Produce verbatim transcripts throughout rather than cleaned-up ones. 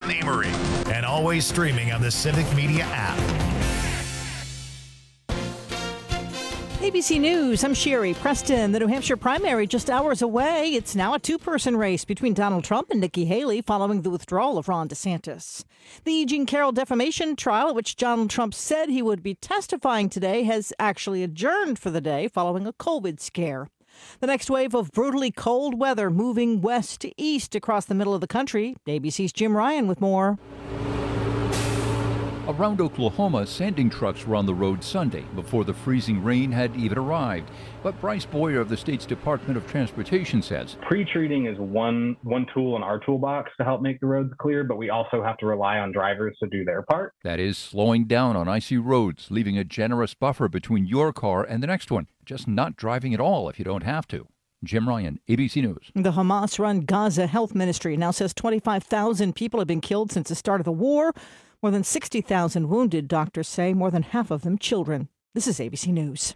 John Amory. And always streaming on the Civic Media app. A B C News, I'm Sherry Preston. The New Hampshire primary just hours away. It's now a two-person race between Donald Trump and Nikki Haley following the withdrawal of Ron DeSantis. The Jean Carroll defamation trial, at which Donald Trump said he would be testifying today, has actually adjourned for the day following a COVID scare. The next wave of brutally cold weather moving west to east across the middle of the country. A B C's Jim Ryan with more. Around Oklahoma, sanding trucks were on the road Sunday before the freezing rain had even arrived. But Bryce Boyer of the state's Department of Transportation says pre-treating is one one tool in our toolbox to help make the roads clear, but we also have to rely on drivers to do their part. That is slowing down on icy roads, leaving a generous buffer between your car and the next one. Just not driving at all if you don't have to. Jim Ryan, A B C News. The Hamas-run Gaza Health Ministry now says twenty-five thousand people have been killed since the start of the war. More than sixty thousand wounded, doctors say, more than half of them children. This is A B C News.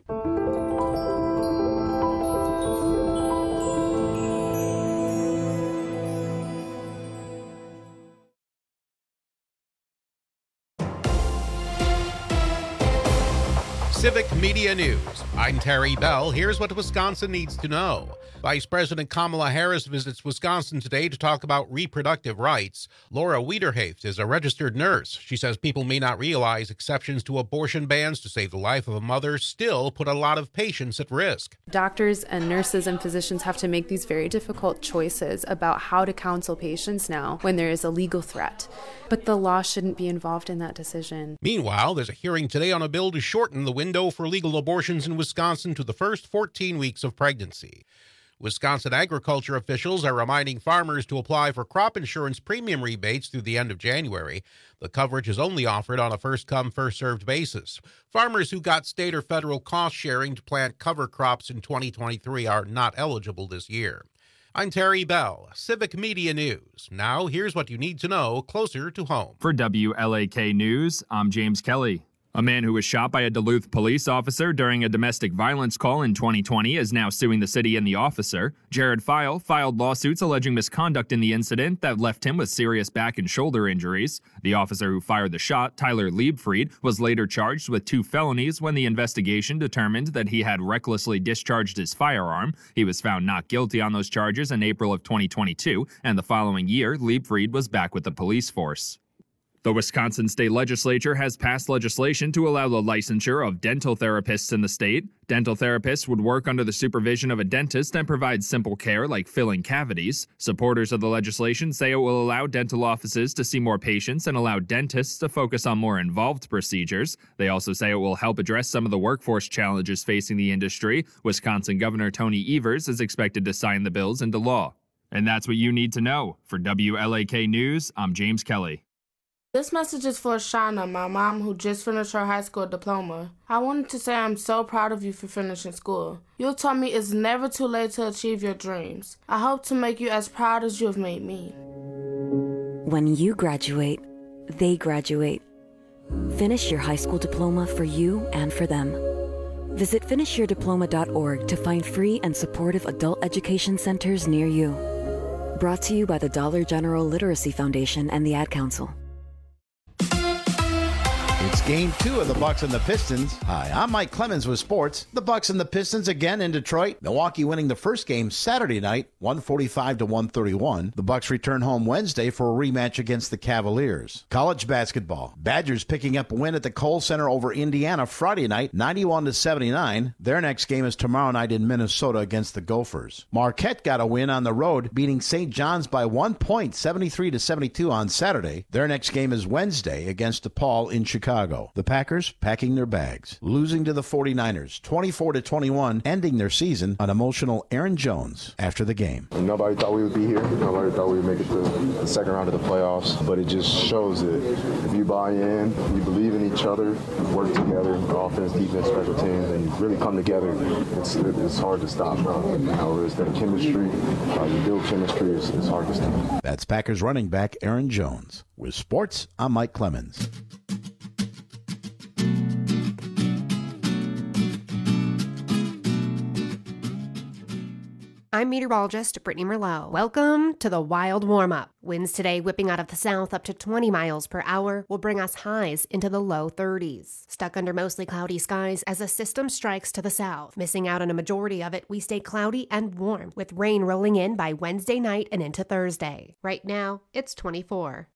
Civic Media News. I'm Terry Bell. Here's what Wisconsin needs to know. Vice President Kamala Harris visits Wisconsin today to talk about reproductive rights. Laura Wiederhaft is a registered nurse. She says people may not realize exceptions to abortion bans to save the life of a mother still put a lot of patients at risk. Doctors and nurses and physicians have to make these very difficult choices about how to counsel patients now when there is a legal threat. But the law shouldn't be involved in that decision. Meanwhile, there's a hearing today on a bill to shorten the window for legal abortions in Wisconsin to the first fourteen weeks of pregnancy. Wisconsin agriculture officials are reminding farmers to apply for crop insurance premium rebates through the end of January. The coverage is only offered on a first-come, first-served basis. Farmers who got state or federal cost sharing to plant cover crops in twenty twenty-three are not eligible this year. I'm Terry Bell, Civic Media News. Now, here's what you need to know closer to home. For W L A K News, I'm James Kelly. A man who was shot by a Duluth police officer during a domestic violence call in twenty twenty is now suing the city and the officer. Jared File filed lawsuits alleging misconduct in the incident that left him with serious back and shoulder injuries. The officer who fired the shot, Tyler Liebfried, was later charged with two felonies when the investigation determined that he had recklessly discharged his firearm. He was found not guilty on those charges in April of twenty twenty-two, and the following year, Liebfried was back with the police force. The Wisconsin State Legislature has passed legislation to allow the licensure of dental therapists in the state. Dental therapists would work under the supervision of a dentist and provide simple care like filling cavities. Supporters of the legislation say it will allow dental offices to see more patients and allow dentists to focus on more involved procedures. They also say it will help address some of the workforce challenges facing the industry. Wisconsin Governor Tony Evers is expected to sign the bills into law. And that's what you need to know. For W L A K News, I'm James Kelly. This message is for Shauna, my mom, who just finished her high school diploma. I wanted to say I'm so proud of you for finishing school. You taught me it's never too late to achieve your dreams. I hope to make you as proud as you have made me. When you graduate, they graduate. Finish your high school diploma for you and for them. Visit finish your diploma dot org to find free and supportive adult education centers near you. Brought to you by the Dollar General Literacy Foundation and the Ad Council. It's game two of the Bucks and the Pistons. Hi, I'm Mike Clemens with sports. The Bucks and the Pistons again in Detroit. Milwaukee winning the first game Saturday night, one forty-five to one thirty-one. The Bucks return home Wednesday for a rematch against the Cavaliers. College basketball. Badgers picking up a win at the Kohl Center over Indiana Friday night, ninety-one to seventy-nine. Their next game is tomorrow night in Minnesota against the Gophers. Marquette got a win on the road, beating Saint John's by one point, seventy-three to seventy-two on Saturday. Their next game is Wednesday against DePaul in Chicago. The Packers packing their bags, losing to the 49ers twenty-four to twenty-one, ending their season on emotional Aaron Jones after the game. Nobody thought we would be here. Nobody thought we would make it to the second round of the playoffs, but it just shows that if you buy in, you believe in each other, you work together, offense, defense, special teams, and you really come together, it's, it's hard to stop. You know, it's that chemistry, uh, you build chemistry, it's, it's hard to stop. That's Packers running back Aaron Jones. With sports, I'm Mike Clemens. I'm I'm meteorologist Brittany Merlot. Welcome to the wild warm-up. Winds today whipping out of the south up to twenty miles per hour will bring us highs into the low thirties. Stuck under mostly cloudy skies as a system strikes to the south. Missing out on a majority of it, we stay cloudy and warm, with rain rolling in by Wednesday night and into Thursday. Right now, it's twenty-four.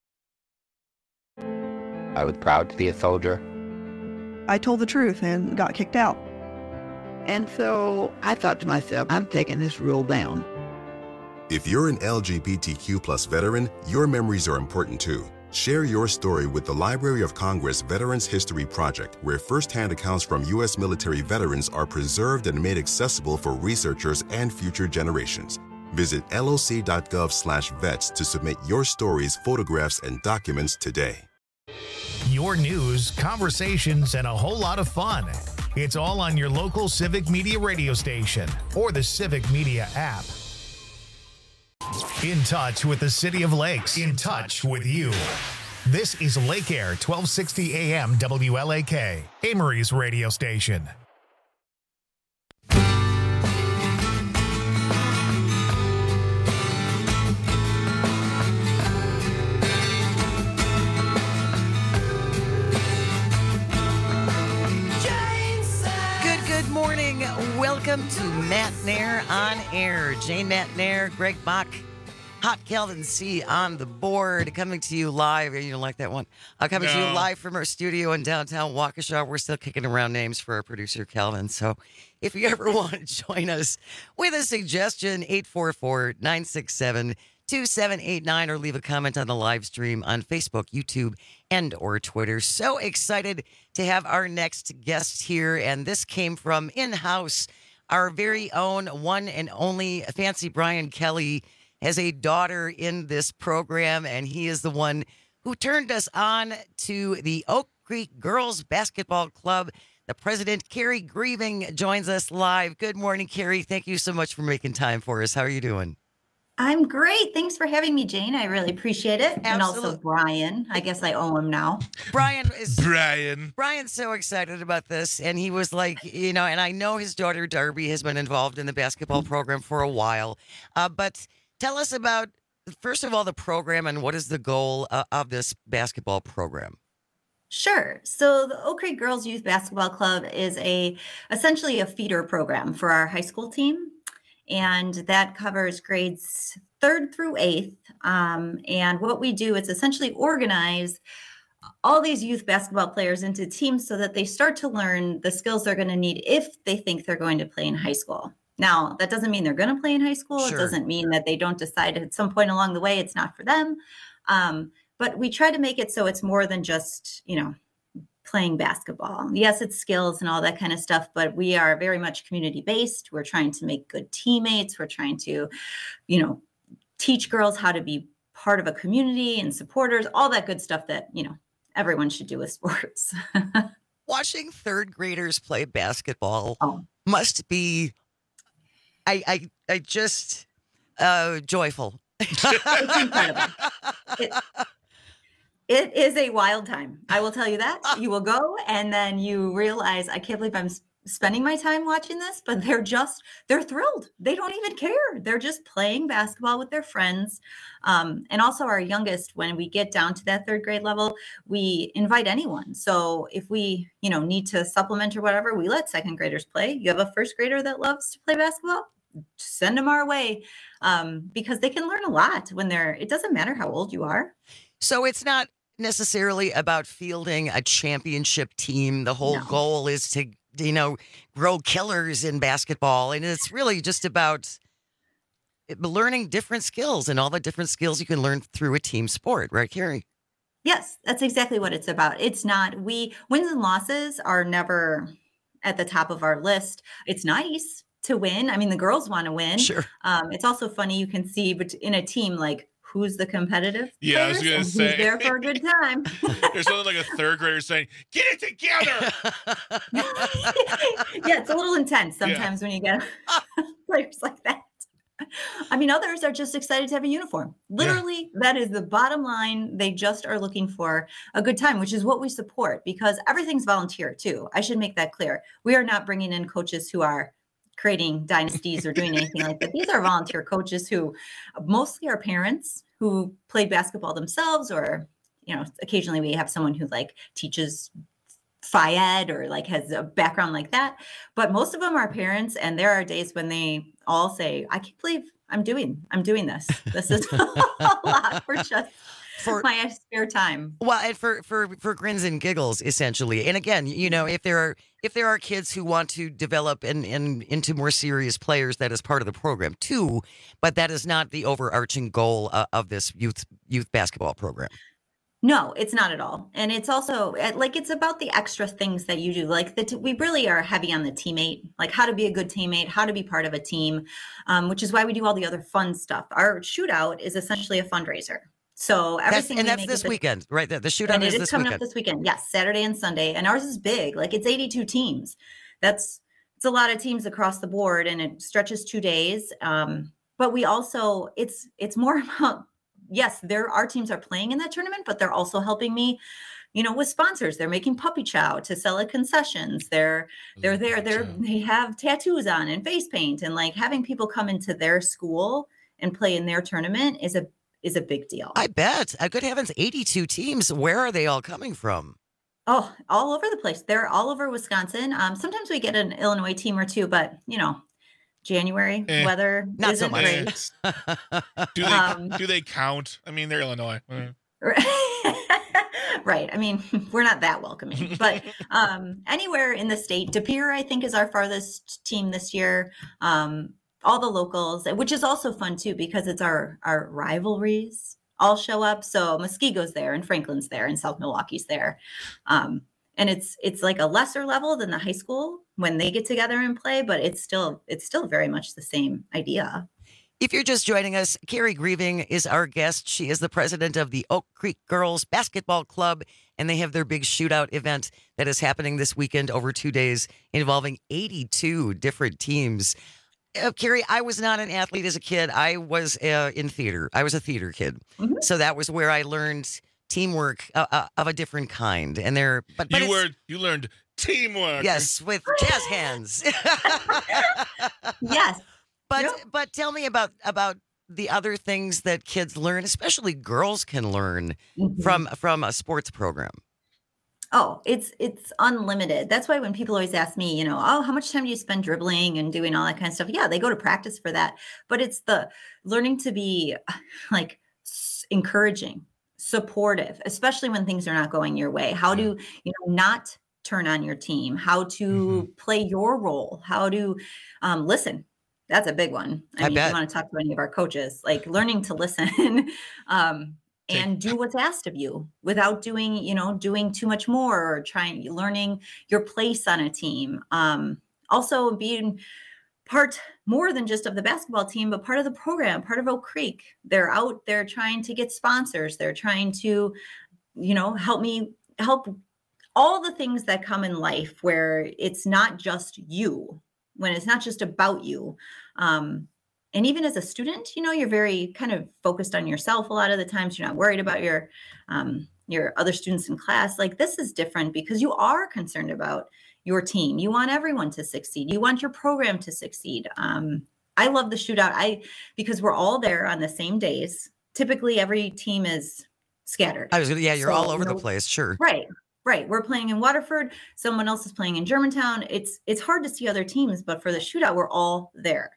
I was proud to be a soldier. I told the truth and got kicked out. And so I thought to myself, I'm taking this rule down. If you're an L G B T Q plus veteran, your memories are important too. Share your story with the Library of Congress Veterans History Project, where firsthand accounts from U S military veterans are preserved and made accessible for researchers and future generations. Visit loc.gov slash vets to submit your stories, photographs, and documents today. Your news, conversations, and a whole lot of fun. It's all on your local Civic Media radio station or the Civic Media app. In touch with the City of Lakes. In touch with you. This is Lake Air twelve sixty A M W L A K, Amory's radio station. Welcome to Matt Nair on Air. Jane Matt Nair, Greg Bach, Hot Calvin C on the board, coming to you live. You don't like that one? Uh, coming no. to you live from our studio in downtown Waukesha. We're still kicking around names for our producer, Calvin. So if you ever want to join us with a suggestion, eight four four, nine six seven, two seven eight nine, or leave a comment on the live stream on Facebook, YouTube, and or Twitter. So excited to have our next guest here, and this came from in-house. Our very own one and only Fancy Brian Kelly has a daughter in this program, and he is the one who turned us on to the Oak Creek Girls Basketball Club. The president, Carrie Grieving, joins us live. Good morning, Carrie. Thank you so much for making time for us. How are you doing? I'm great. Thanks for having me, Jane. I really appreciate it. Absolutely. And also Brian. I guess I owe him now. Brian is Brian. Brian's so excited about this. And he was like, you know, and I know his daughter Darby has been involved in the basketball program for a while. Uh, but tell us about, first of all, the program and what is the goal uh, of this basketball program? Sure. So the Oak Creek Girls Youth Basketball Club is a essentially a feeder program for our high school team. And that covers grades third through eighth. Um, and what we do is essentially organize all these youth basketball players into teams so that they start to learn the skills they're going to need if they think they're going to play in high school. Now, that doesn't mean they're going to play in high school. Sure. It doesn't mean that they don't decide at some point along the way it's not for them. Um, but we try to make it so it's more than just, you know, playing basketball. Yes, it's skills and all that kind of stuff, but we are very much community-based. We're trying to make good teammates. We're trying to, you know, teach girls how to be part of a community and supporters, all that good stuff that, you know, everyone should do with sports. Watching third graders play basketball oh. must be, I, I, I just, uh, joyful. It's incredible. It, It is a wild time. I will tell you that. You will go and then you realize, I can't believe I'm spending my time watching this, but they're just, they're thrilled. They don't even care. They're just playing basketball with their friends. Um, and also our youngest, when we get down to that third grade level, we invite anyone. So if we, you know, need to supplement or whatever, we let second graders play. You have a first grader that loves to play basketball, send them our way, um, because they can learn a lot when they're, it doesn't matter how old you are. So it's not necessarily about fielding a championship team. The whole no. goal is to, you know, grow killers in basketball. And it's really just about learning different skills and all the different skills you can learn through a team sport. Right, Carrie? Yes, that's exactly what it's about. It's not, we, wins and losses are never at the top of our list. It's nice to win. I mean, the girls want to win. Sure. Um, it's also funny, you can see, but in a team, like, who's the competitive yeah, I was gonna who's say there for a good time. There's something like a third grader saying, "Get it together." Yeah, it's a little intense sometimes yeah. when you get players like that. I mean, others are just excited to have a uniform. Literally, yeah. that is the bottom line. They just are looking for a good time, which is what we support because everything's volunteer too. I should make that clear. We are not bringing in coaches who are creating dynasties or doing anything like that. These are volunteer coaches who mostly are parents who played basketball themselves, or, you know, occasionally we have someone who like teaches Phi Ed or like has a background like that. But most of them are parents. And there are days when they all say, I can't believe I'm doing, I'm doing this. This is a lot for just for my spare time. Well, and for, for, for grins and giggles, essentially. And again, you know, if there are, if there are kids who want to develop and in, in, into more serious players, that is part of the program too. But that is not the overarching goal uh, of this youth, youth basketball program. No, it's not at all. And it's also like, it's about the extra things that you do. Like that we really are heavy on the teammate, like how to be a good teammate, how to be part of a team, um, which is why we do all the other fun stuff. Our shootout is essentially a fundraiser. So everything that's, and we that's make this is a, weekend, right? The, the shootout and is it is this coming weekend. up this weekend. Yes, Saturday and Sunday. And ours is big. Like it's eighty-two teams. That's it's a lot of teams across the board, and it stretches two days. Um, but we also it's it's more about yes, there our teams are playing in that tournament, but they're also helping me, you know, with sponsors. They're making puppy chow to sell at concessions. They're they're there. They're they have tattoos on and face paint, and like having people come into their school and play in their tournament is a is a big deal. I bet. Uh, good heavens, eighty-two teams. Where are they all coming from? Oh, all over the place. They're all over Wisconsin. Um, sometimes we get an Illinois team or two, but you know, January Eh, weather not isn't so much. great. Do they Um, do they count? I mean, they're Illinois. Mm. Right. I mean, we're not that welcoming, but um, anywhere in the state. De Pere, I think, is our farthest team this year. Um, all the locals, which is also fun too, because it's our our rivalries all show up. So Muskego's there, and Franklin's there, and South Milwaukee's there, um, and it's it's like a lesser level than the high school when they get together and play, but it's still it's still very much the same idea. If you're just joining us, Carrie Grieving is our guest. She is the president of the Oak Creek Girls Basketball Club, and they have their big shootout event that is happening this weekend over two days involving eighty-two different teams. Uh, Carrie, I was not an athlete as a kid. I was uh, in theater. I was a theater kid. Mm-hmm. So that was where I learned teamwork uh, uh, of a different kind. And there, but, but you were you learned teamwork. Yes, with jazz hands. Yes. But yep. but tell me about about the other things that kids learn, especially girls can learn mm-hmm. from from a sports program. Oh, it's it's unlimited. That's why when people always ask me, you know, oh, how much time do you spend dribbling and doing all that kind of stuff? Yeah, they go to practice for that. But it's the learning to be like encouraging, supportive, especially when things are not going your way. How to, you know, not turn on your team, how to mm-hmm. play your role, how to um, listen. That's a big one. I, I mean, bet. If you want to talk to any of our coaches, like learning to listen. um, And do what's asked of you without doing, you know, doing too much more or trying, learning your place on a team. Um, also being part more than just of the basketball team, but part of the program, part of Oak Creek. They're out there trying to get sponsors. They're trying to, you know, help me help all the things that come in life where it's not just you, when it's not just about you. Um, And even as a student, you know, you're very kind of focused on yourself a lot of the times. You're not worried about your um, your other students in class. Like this is different because you are concerned about your team. You want everyone to succeed. You want your program to succeed. Um, I love the shootout. I because we're all there on the same days. Typically, every team is scattered. I was gonna, yeah, you're so, all over you know, the place. Sure. Right. Right. We're playing in Waterford. Someone else is playing in Germantown. It's it's hard to see other teams, but for the shootout, we're all there.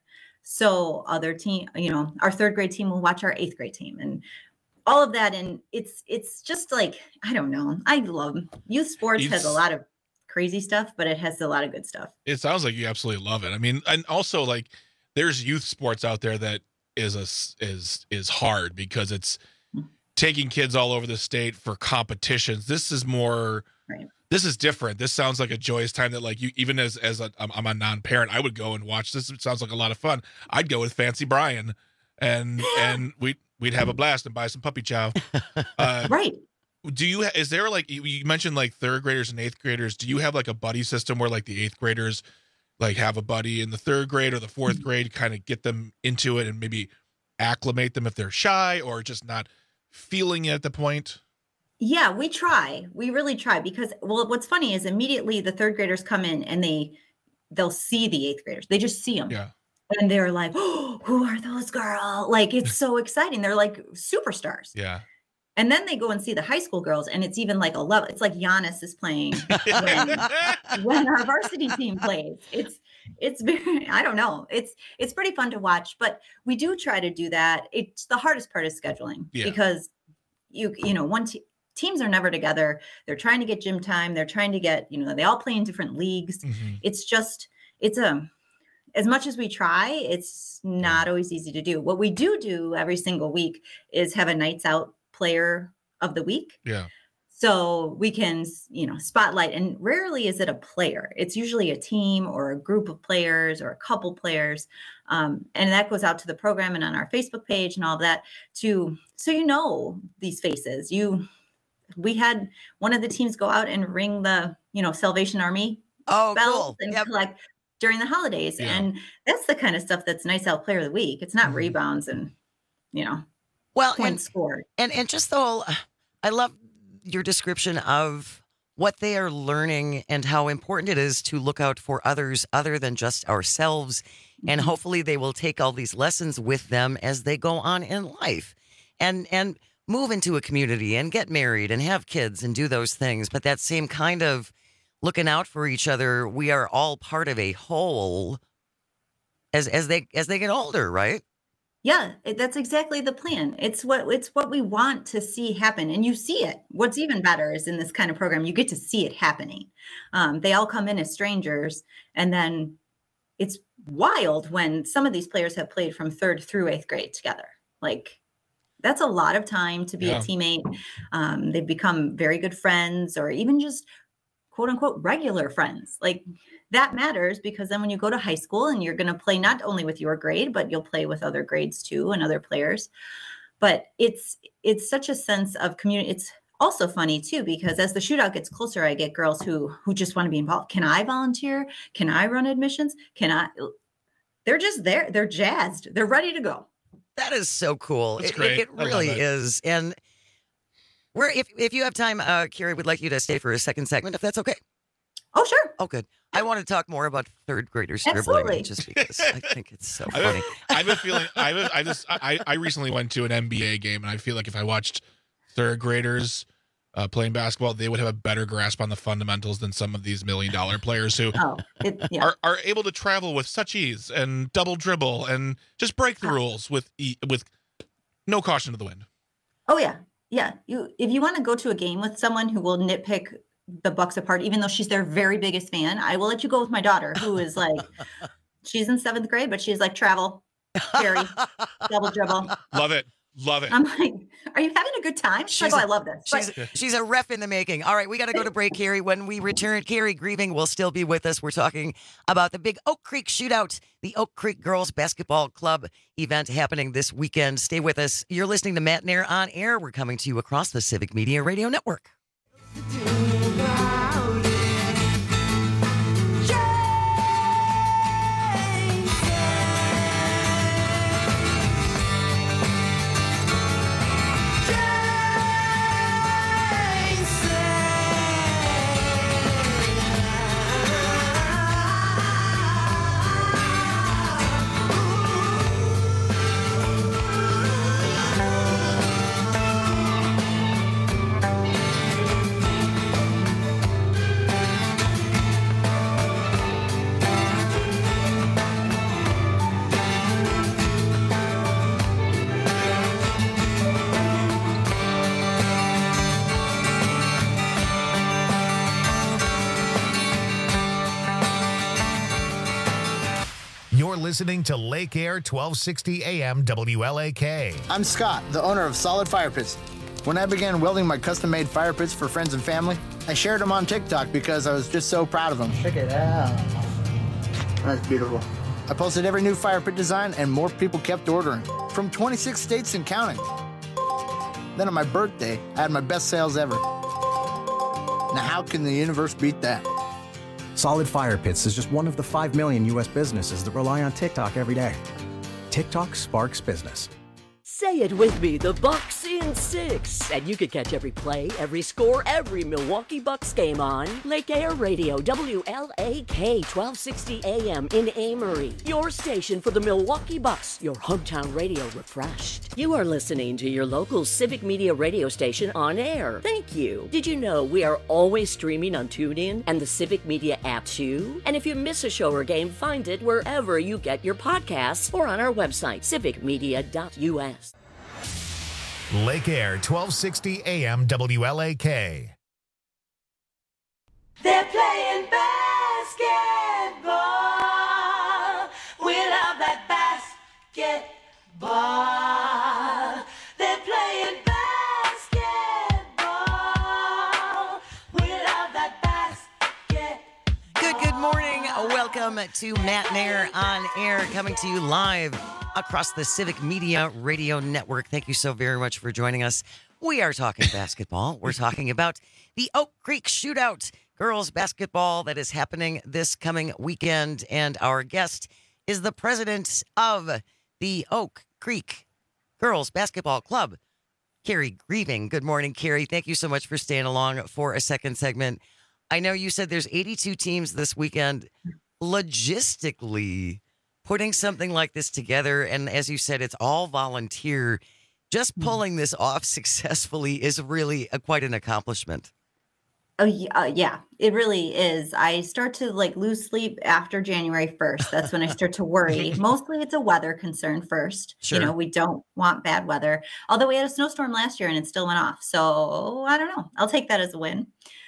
So other team, you know, our third grade team will watch our eighth grade team and all of that. And it's, it's just like, I don't know. I love youth sports it's, has a lot of crazy stuff, but it has a lot of good stuff. It sounds like you absolutely love it. I mean, and also like there's youth sports out there that is a, is, is hard because it's taking kids all over the state for competitions. This is more, right. This is different. This sounds like a joyous time that, like, you, even as as a, I'm a non-parent, I would go and watch. This It sounds like a lot of fun. I'd go with Fancy Brian, and and we we'd have a blast and buy some puppy chow. Uh, right. Do you? Is there like you mentioned like third graders and eighth graders? Do you have like a buddy system where like the eighth graders like have a buddy in the third grade or the fourth mm-hmm. grade, kind of get them into it and maybe acclimate them if they're shy or just not feeling it at the point? Yeah, we try. We really try because, well, what's funny is immediately the third graders come in and they they'll see the eighth graders. They just see them. Yeah. And they're like, oh, who are those girls? Like, it's so exciting. They're like superstars. Yeah. And then they go and see the high school girls, and it's even like a level. It's like Giannis is playing when, when our varsity team plays. It's it's very, I don't know. It's it's pretty fun to watch, but we do try to do that. It's the hardest part is scheduling Yeah. because you you know one te- teams are never together. They're trying to get gym time. They're trying to get, you know, they all play in different leagues. Mm-hmm. It's just it's a as much as we try, it's not always easy to do. What we do do every single week is have a nights out player of the week. Yeah. So we can, you know, spotlight, and rarely is it a player. It's usually a team or a group of players or a couple players. Um, and that goes out to the program and on our Facebook page and all that to, so you know, these faces. You, we had one of the teams go out and ring the, you know, Salvation Army oh, bells cool. and Yep. collect during the holidays. Yeah. And that's the kind of stuff that's nice out player of the week. It's not Mm-hmm. rebounds and, you know, Well, points and, scored. and and just the whole, I love your description of what they are learning and how important it is to look out for others other than just ourselves. And hopefully they will take all these lessons with them as they go on in life and and move into a community and get married and have kids and do those things. But that same kind of looking out for each other, we are all part of a whole as as they as they get older, right? Yeah, it- that's exactly the plan. It's what it's what we want to see happen, and you see it. What's even better is in this kind of program, you get to see it happening. Um, they all come in as strangers, and then it's wild when some of these players have played from third through eighth grade together. Like, that's a lot of time to be Yeah. a teammate. Um, they've become very good friends, or even just quote unquote regular friends. Like, that matters because then when you go to high school and you're going to play not only with your grade, but you'll play with other grades too and other players. But it's it's such a sense of community. It's also funny too, because as the shootout gets closer, I get girls who who just want to be involved. Can I volunteer? Can I run admissions? Can I? They're just there. They're jazzed. They're ready to go. That is so cool. That's It, great. it, it I love really it. is. And we're if if you have time, uh, Carrie, would like you to stay for a second segment, if that's okay. Oh, sure. Oh, good. I want to talk more about third graders Absolutely. dribbling, just because I think it's so I have, funny. I have a feeling. I have a, I just. I, I recently went to an N B A game, and I feel like if I watched third graders uh, playing basketball, they would have a better grasp on the fundamentals than some of these million dollar players who Oh, it, yeah. are, are able to travel with such ease and double dribble and just break the rules with e- with no caution to the wind. Oh yeah, yeah. You if you want to go to a game with someone who will nitpick the Bucks apart, even though she's their very biggest fan, I will let you go with my daughter, who is like, she's in seventh grade, but she's like travel, carry, double dribble. Love it. Love it. I'm like, are you having a good time? She's, She's like, oh, a- I love this. She's, But- she's a ref in the making. All right, we got to go to break, Carrie. When we return, Carrie Grieving will still be with us. We're talking about the big Oak Creek Shootout, the Oak Creek Girls Basketball Club event happening this weekend. Stay with us. You're listening to Matt Nair on Air. We're coming to you across the Civic Media Radio Network. You're listening to Lake Air twelve sixty A M W L A K. I'm Scott, the owner of Solid Fire Pits. When I began welding my custom-made fire pits for friends and family, I shared them on TikTok because I was just so proud of them. Check it out. That's beautiful. I posted every new fire pit design and more people kept ordering, from twenty-six states and counting. Then on my birthday, I had my best sales ever. Now how can the universe beat that? Solid Fire Pits is just one of the five million U S businesses that rely on TikTok every day. TikTok sparks business. Say it with me, the Bucks in six. And you can catch every play, every score, every Milwaukee Bucks game on Lake Air Radio, W L A K, twelve sixty A M in Amory. Your station for the Milwaukee Bucks, your hometown radio refreshed. You are listening to your local Civic Media radio station on air. Thank you. Did you know we are always streaming on TuneIn and the Civic Media app too? And if you miss a show or game, find it wherever you get your podcasts or on our website, civic media dot U S. Lake Air, twelve sixty A M W L A K. They're playing basketball. We love that basketball. They're playing basketball. We love that basketball. Good, good morning. Welcome to Matt Nair on Air, coming to you live across the Civic Media Radio Network. Thank you so very much for joining us. We are talking basketball. We're talking about the Oak Creek Shootout girls basketball that is happening this coming weekend. And our guest is the president of the Oak Creek Girls Basketball Club, Carrie Grieving. Good morning, Carrie. Thank you so much for staying along for a second segment. I know you said there's eighty-two teams this weekend. Logistically, putting something like this together, and as you said, it's all volunteer, just pulling this off successfully is really a, quite an accomplishment. Oh, yeah, uh, yeah, it really is. I start to like lose sleep after January first. That's when I start to worry. Mostly it's a weather concern first. Sure. You know, we don't want bad weather. Although we had a snowstorm last year and it still went off. So I don't know. I'll take that as a win.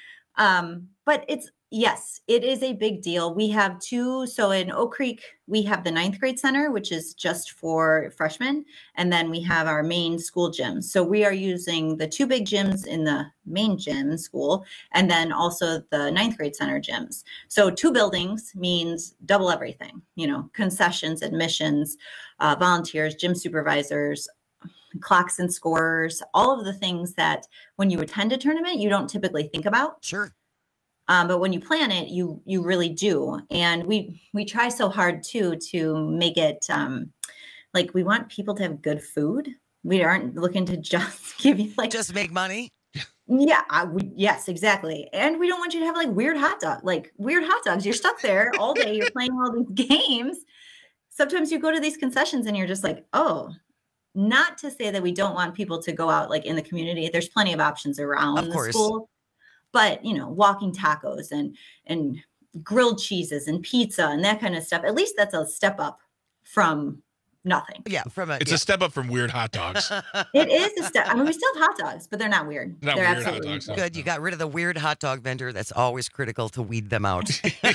Um, but it's, yes, it is a big deal. We have two. So in Oak Creek, we have the ninth grade center, which is just for freshmen. And then we have our main school gym. So we are using the two big gyms in the main gym school, and then also the ninth grade center gyms. So two buildings means double everything, you know, concessions, admissions, uh, volunteers, gym supervisors, clocks and scores, all of the things that when you attend a tournament, you don't typically think about. Sure. Um, but when you plan it, you you really do. And we we try so hard too to make it um, like we want people to have good food. We aren't looking to just give you like just make money. Yeah, I would. Yes, exactly. And we don't want you to have like weird hot dog, like weird hot dogs. You're stuck there all day. You're playing all these games. Sometimes you go to these concessions and you're just like, oh. Not to say that we don't want people to go out like in the community. There's plenty of options around Of the course. school, but you know, walking tacos and and grilled cheeses and pizza and that kind of stuff. At least that's a step up from nothing. Yeah, from a It's yeah. a step up from weird hot dogs. It is a step. I mean, we still have hot dogs, but they're not weird. Not they're weird hot absolutely dogs, no. Good. You got rid of the weird hot dog vendor. That's always critical to weed them out.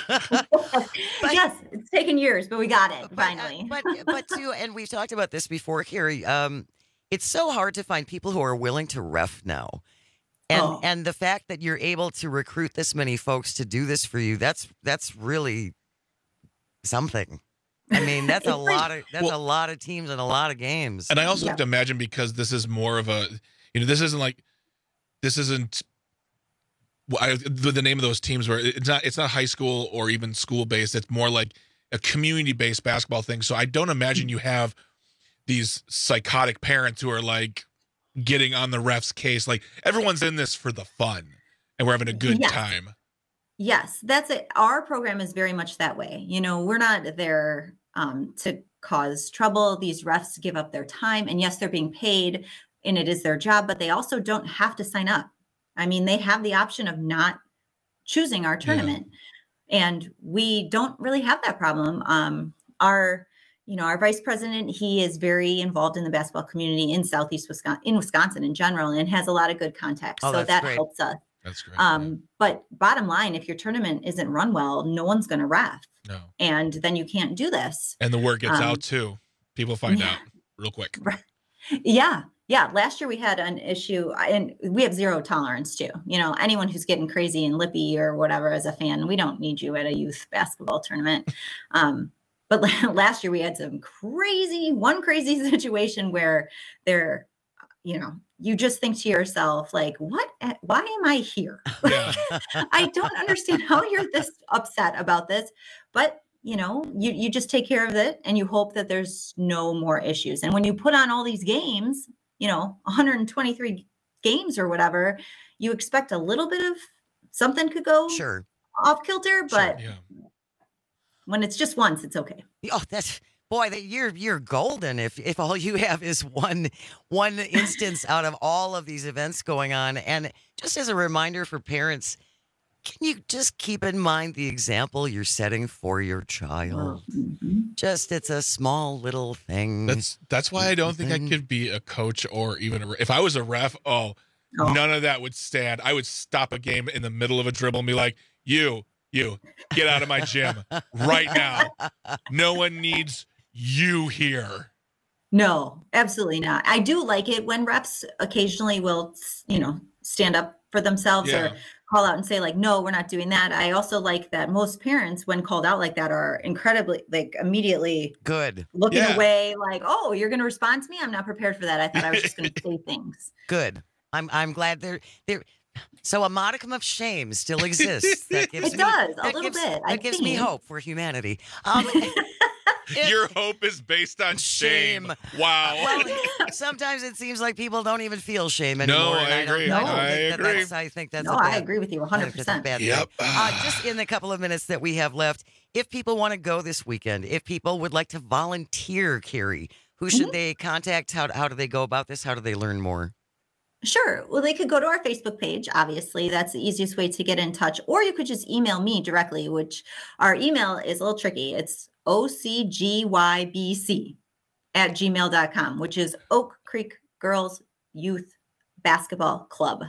yes, it's taken years, but we got it finally. But but too, and we've talked about this before, Carrie. Um, it's so hard to find people who are willing to ref now. And Oh. and the fact that you're able to recruit this many folks to do this for you, that's that's really something. I mean, that's a It's like- lot of that's Well- a lot of teams and a lot of games. And I also Yeah. have to imagine, because this is more of a, you know, this isn't like, this isn't well, I, the, the name of those teams where it's not, it's not high school or even school based. It's more like a community based basketball thing. So I don't imagine you have these psychotic parents who are like getting on the ref's case. Like everyone's in this for the fun and we're having a good Yes. time. Yes, that's it. Our program is very much that way. You know, we're not there um, to cause trouble. These refs give up their time, and yes, they're being paid and it is their job, but they also don't have to sign up. I mean, they have the option of not choosing our tournament. And we don't really have that problem. Um, our, you know, our vice president, he is very involved in the basketball community in Southeast Wisconsin, in Wisconsin in general, and has a lot of good contacts. Oh, so that's that great. helps us. That's great. Um, but bottom line, if your tournament isn't run well, no one's going to ref. No. And then you can't do this. And the word gets Um, out too. People find yeah. out real quick. Yeah. Yeah. Last year we had an issue, and we have zero tolerance too. You know, anyone who's getting crazy and lippy or whatever as a fan, we don't need you at a youth basketball tournament. Um, but last year we had some crazy, one crazy situation where they're, you know, you just think to yourself, like, what, why am I here? Yeah. I don't understand how you're this upset about this, but you know, you, you just take care of it and you hope that there's no more issues. And when you put on all these games, you know, one hundred twenty-three games or whatever, you expect a little bit of something could go sure. off kilter, but Sure, yeah. when it's just once, it's okay. Oh, that's boy, that you're you're golden if if all you have is one one instance out of all of these events going on. And just as a reminder for parents, can you just keep in mind the example you're setting for your child? Mm-hmm. Just it's a small little thing. That's that's why I don't think I could be a coach or even a, if I was a ref. Oh, Oh. none of that would stand. I would stop a game in the middle of a dribble and be like, "You, you, get out of my gym right now. No one needs you here." No, absolutely not. I do like it when reps occasionally will, you know, stand up for themselves Yeah. or call out and say like, no, we're not doing that. I also like that most parents, when called out like that, are incredibly like immediately good looking Yeah. away like, oh, you're going to respond to me? I'm not prepared for that. I thought I was just going to say things. Good. I'm I'm glad they're they're so a modicum of shame still exists. That gives It me, does, a that little gives, bit, I That gives me think. hope for humanity. Um, Your hope is based on shame. Wow. well, sometimes it seems like people don't even feel shame anymore. No, and I don't- agree. I, don't I think that agree. that's- I think that's No, a bad, I agree with you one hundred I think that's a percent. bad Yep. thing. Uh, just in the couple of minutes that we have left, if people want to go this weekend, if people would like to volunteer, Carrie, who should Mhm. they contact? How, how do they go about this? How do they learn more? Sure. Well, they could go to our Facebook page. Obviously, that's the easiest way to get in touch. Or you could just email me directly, which our email is a little tricky. It's O C G Y B C at gmail dot com, which is Oak Creek Girls Youth Basketball Club.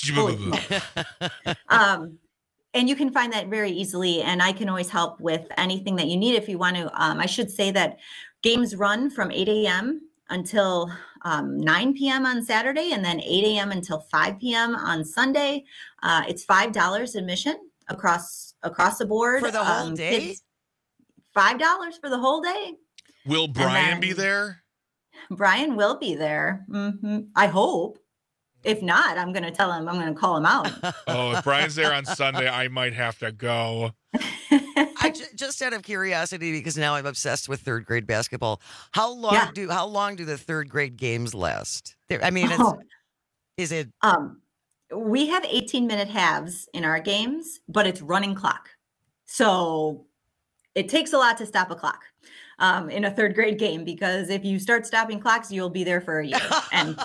um, and you can find that very easily. And I can always help with anything that you need if you want to. Um, I should say that games run from eight a.m. until um, nine p.m. on Saturday, and then eight a.m. until five p.m. on Sunday. Uh, it's five dollars admission across across the board. For the whole Um, day? kids- five dollars for the whole day. Will Brian then- be there? Brian will be there. hmm I hope. If not, I'm going to tell him, I'm going to call him out. Oh, if Brian's there on Sunday, I might have to go. I ju- just out of curiosity, because now I'm obsessed with third grade basketball. How long Yeah. do how long do the third grade games last? There, I mean, it's, Oh. is it? Um, we have eighteen minute halves in our games, but it's running clock. So it takes a lot to stop a clock um, in a third grade game, because if you start stopping clocks, you'll be there for a year. And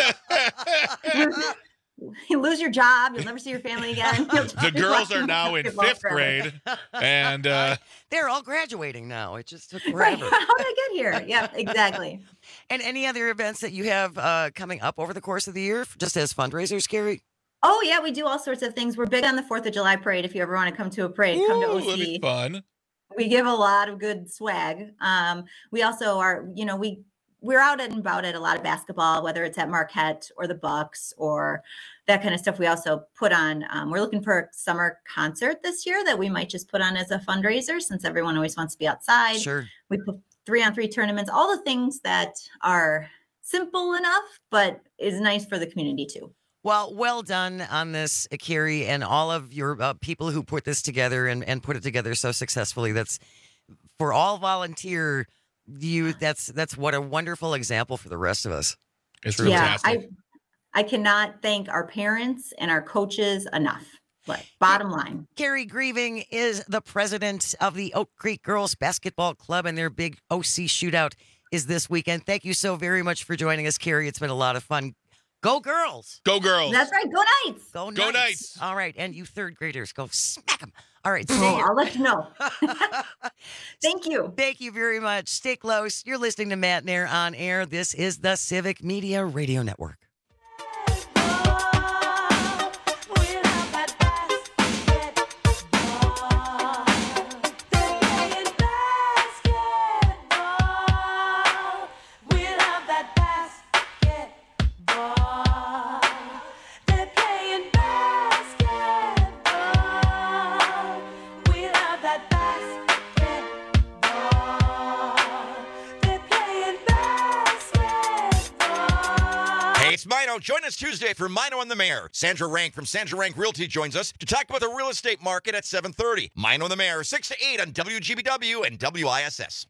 you lose your job. You'll never see your family again. The girls are now in Basketball fifth forever. grade, and uh, They're all graduating now. It just took Right. forever. How did I get here? Yeah, exactly. And any other events that you have uh, coming up over the course of the year, just as fundraisers, Carrie? Oh, yeah, we do all sorts of things. We're big on the fourth of July parade. If you ever want to come to a parade, come to ooh, O that'd be C. fun. We give a lot of good swag. Um, we also are, you know, we we're out and about at a lot of basketball, whether it's at Marquette or the Bucks or that kind of stuff. We also put on, um, we're looking for a summer concert this year that we might just put on as a fundraiser, since everyone always wants to be outside. Sure. We put three on three tournaments, all the things that are simple enough, but is nice for the community too. Well, well done on this, Carrie, and all of your uh, people who put this together and, and put it together so successfully. That's for all volunteer you. That's that's what a wonderful example for the rest of us. It's Yeah, fantastic. I I cannot thank our parents and our coaches enough. Like, bottom line. Carrie Grieving is the president of the Oak Creek Girls Basketball Club, and their big O C shootout is this weekend. Thank you so very much for joining us, Carrie. It's been a lot of fun. Go girls. Go girls. That's right. Go Knights. Go Knights. Go Knights. All right. And you third graders, go smack them. All right. Stay Oh, here. I'll let you know. Thank you. Thank you very much. Stay close. You're listening to Matt Nair on Air. This is the Civic Media Radio Network. Now, join us Tuesday for Mino and the Mayor. Sandra Rank from Sandra Rank Realty joins us to talk about the real estate market at seven thirty. Mino and the Mayor, six to eight on W G B W and W I S S.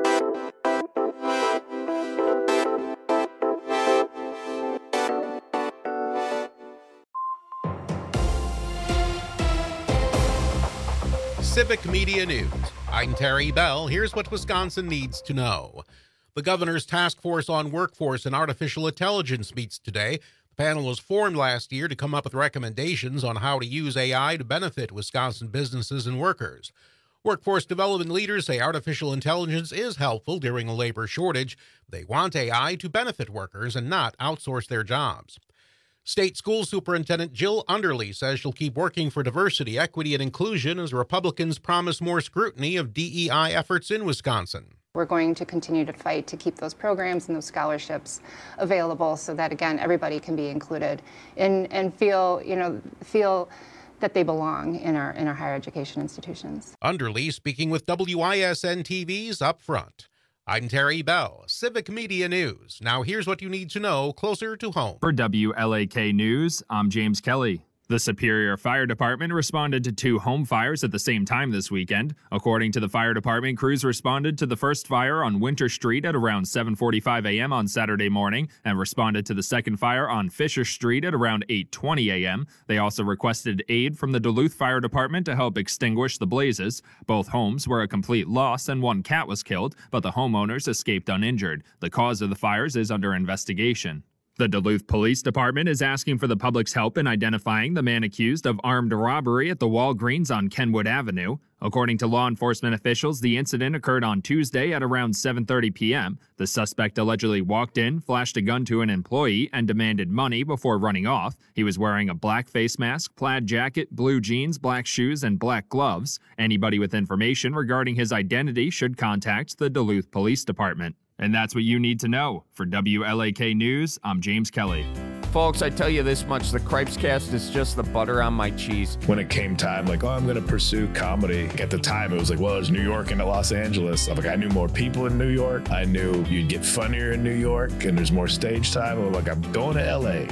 Civic Media News. I'm Terry Bell. Here's what Wisconsin needs to know. The governor's task force on workforce and artificial intelligence meets today. The panel was formed last year to come up with recommendations on how to use A I to benefit Wisconsin businesses and workers. Workforce development leaders say artificial intelligence is helpful during a labor shortage. They want A I to benefit workers and not outsource their jobs. State School Superintendent Jill Underly says she'll keep working for diversity, equity, and inclusion as Republicans promise more scrutiny of D E I efforts in Wisconsin. We're going to continue to fight to keep those programs and those scholarships available so that, again, everybody can be included and, and feel, you know, feel that they belong in our in our higher education institutions. Underly speaking with W I S N T V's Up Front. I'm Terry Bell, Civic Media News. Now here's what you need to know closer to home. For W L A K News, I'm James Kelly. The Superior Fire Department responded to two home fires at the same time this weekend. According to the fire department, crews responded to the first fire on Winter Street at around seven forty-five a.m. on Saturday morning and responded to the second fire on Fisher Street at around eight twenty a.m. They also requested aid from the Duluth Fire Department to help extinguish the blazes. Both homes were a complete loss and one cat was killed, but the homeowners escaped uninjured. The cause of the fires is under investigation. The Duluth Police Department is asking for the public's help in identifying the man accused of armed robbery at the Walgreens on Kenwood Avenue. According to law enforcement officials, the incident occurred on Tuesday at around seven thirty p.m. The suspect allegedly walked in, flashed a gun to an employee, and demanded money before running off. He was wearing a black face mask, plaid jacket, blue jeans, black shoes, and black gloves. Anybody with information regarding his identity should contact the Duluth Police Department. And that's what you need to know. For W L A K News, I'm James Kelly. Folks, I tell you this much, the Cripes Cast is just the butter on my cheese. When it came time, like, oh, I'm going to pursue comedy. At the time, it was like, well, there's New York and Los Angeles. I'm like, I knew more people in New York. I knew you'd get funnier in New York, and there's more stage time. I'm like, I'm going to L A.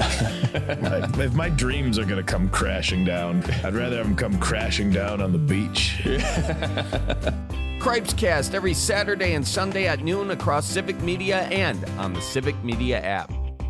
Like, if my dreams are going to come crashing down, I'd rather have them come crashing down on the beach. Cripes Cast every Saturday and Sunday at noon across Civic Media and on the Civic Media app.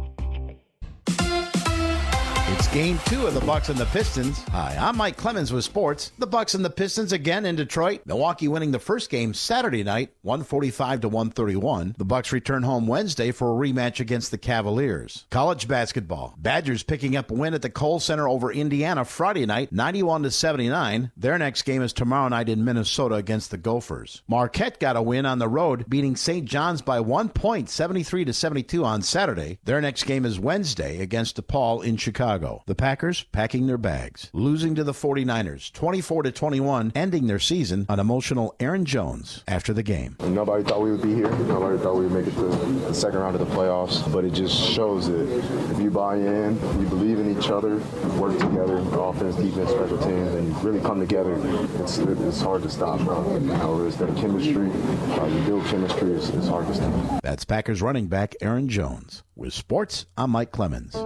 It's game two of the Bucks and the Pistons. Hi, I'm Mike Clemens with sports. The Bucks and the Pistons again in Detroit. Milwaukee winning the first game Saturday night, one forty-five to one thirty-one. The Bucks return home Wednesday for a rematch against the Cavaliers. College basketball. Badgers picking up a win at the Kohl Center over Indiana Friday night, ninety-one to seventy-nine. Their next game is tomorrow night in Minnesota against the Gophers. Marquette got a win on the road, beating Saint John's by one point, seventy-three to seventy-two on Saturday. Their next game is Wednesday against DePaul in Chicago. The Packers packing their bags, losing to the forty-niners, twenty-four to twenty-one, ending their season on emotional Aaron Jones after the game. Nobody thought we would be here. Nobody thought we would make it to the second round of the playoffs. But it just shows that if you buy in, you believe in each other, work together, offense, defense, special teams, and you really come together, it's it's hard to stop. You know, it's that chemistry. Uh, you build chemistry. It's, it's hard to stop. That's Packers running back Aaron Jones. With sports, I'm Mike Clemens.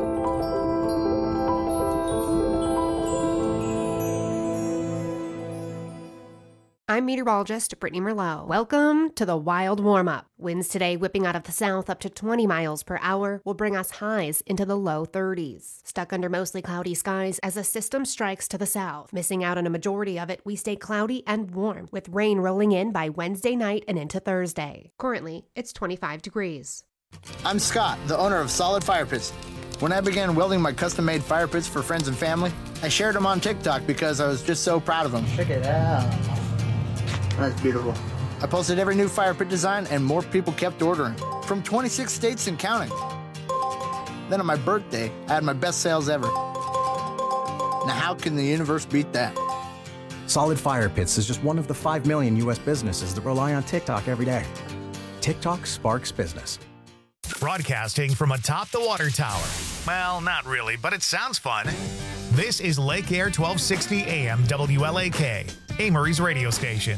I'm meteorologist Brittany Merlot. Welcome to the Wild Warm-Up. Winds today whipping out of the south up to twenty miles per hour will bring us highs into the low thirties. Stuck under mostly cloudy skies as a system strikes to the south. Missing out on a majority of it, we stay cloudy and warm, with rain rolling in by Wednesday night and into Thursday. Currently, it's twenty-five degrees. I'm Scott, the owner of Solid Fire Pits. When I began welding my custom-made fire pits for friends and family, I shared them on TikTok because I was just so proud of them. Check it out. That's beautiful. I posted every new fire pit design and more people kept ordering, from twenty-six states and counting. Then on my birthday, I had my best sales ever. Now how can the universe beat that? Solid Fire Pits is just one of the five million U S businesses that rely on TikTok every day. TikTok sparks business. Broadcasting from atop the water tower. Well, not really, but it sounds fun. This is Lake Air twelve sixty A M W L A K, Amory's radio station.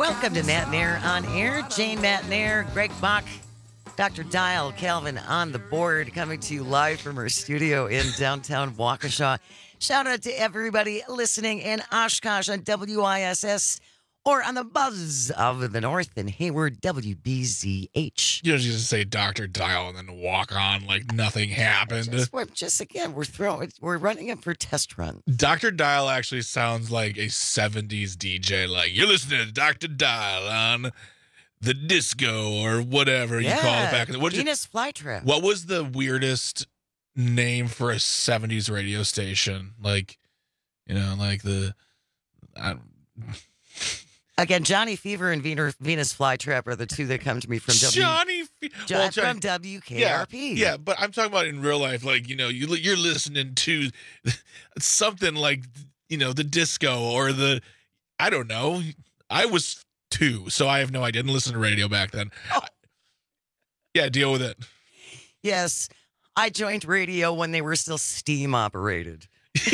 Welcome to Matt Nair on Air. Jane Matt Nair, Greg Bach, Doctor Dial, Calvin on the board, coming to you live from our studio in downtown Waukesha. Shout out to everybody listening in Oshkosh on W I S S or on the buzz of the North in Hayward, W B Z H. You don't just say Doctor Dial and then walk on like nothing happened. Just, we're- just again, we're throwing, we're running it for test run. Doctor Dial actually sounds like a seventies D J. Like, you're listening to Doctor Dial on the disco or whatever you call it back in the what did you- Venus Flytrap. What was the weirdest name for a seventies radio station? Like, you know, like the... I, Again, Johnny Fever and Venus, Venus Flytrap are the two that come to me from W. Johnny Fe- Jo- well, Johnny- from W K R P. Yeah, yeah, but I'm talking about in real life. Like, you know, you, li- you're listening to something like, you know, the disco or the... I don't know. I was two, so I have no idea. I didn't listen to radio back then. Oh. Yeah, deal with it. Yes, I joined radio when they were still steam operated.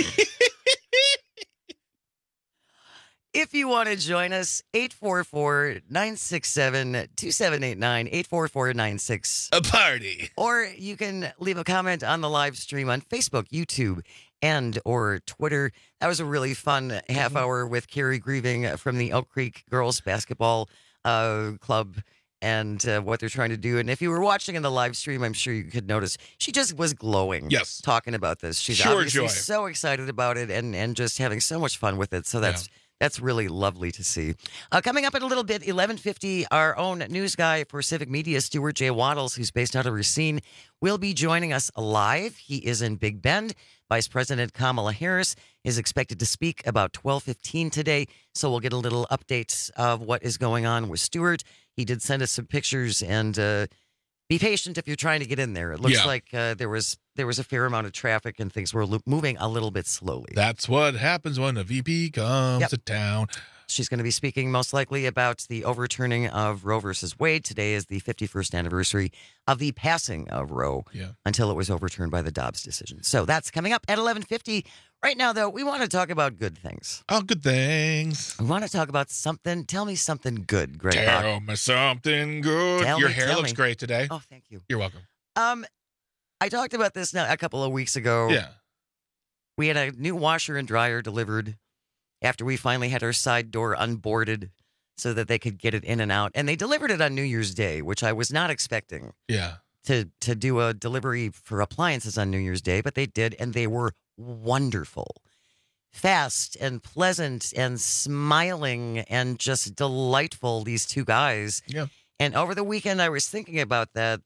If you want to join us, eight four four, nine six seven, two seven eight nine, eight four four nine six. A party. Or you can leave a comment on the live stream on Facebook, YouTube, and or Twitter. That was a really fun half hour with Carrie Grieving from the Elk Creek Girls Basketball uh, Club and uh, what they're trying to do. And if you were watching in the live stream, I'm sure you could notice she just was glowing. Yes. Talking about this. She's Sure obviously joy. so excited about it and, and just having so much fun with it. So that's... Yeah. That's really lovely to see. Uh, coming up in a little bit, eleven fifty, our own news guy for Civic Media, Stuart J. Waddles, who's based out of Racine, will be joining us live. He is in Big Bend. Vice President Kamala Harris is expected to speak about twelve fifteen today, so we'll get a little update of what is going on with Stuart. He did send us some pictures, and uh, be patient if you're trying to get in there. It looks Yeah. like uh, there was there was a fair amount of traffic and things were lo- moving a little bit slowly. That's what happens when a V P comes Yep. to town. She's going to be speaking most likely about the overturning of Roe versus Wade. Today is the fifty-first anniversary of the passing of Roe Yeah. until it was overturned by the Dobbs decision. So that's coming up at eleven fifty. Right now, though, we want to talk about good things. Oh, good things. We want to talk about something. Tell me something good, Greg Bach. Tell me something good. Tell Your me, hair tell looks me. great today. Oh, thank you. You're welcome. Um, I talked about this now a couple of weeks ago. Yeah. We had a new washer and dryer delivered after we finally had our side door unboarded so that they could get it in and out. And they delivered it on New Year's Day, which I was not expecting Yeah. to, to do a delivery for appliances on New Year's Day, but they did, and they were wonderful. Fast and pleasant and smiling and just delightful, these two guys. Yeah. And over the weekend, I was thinking about that.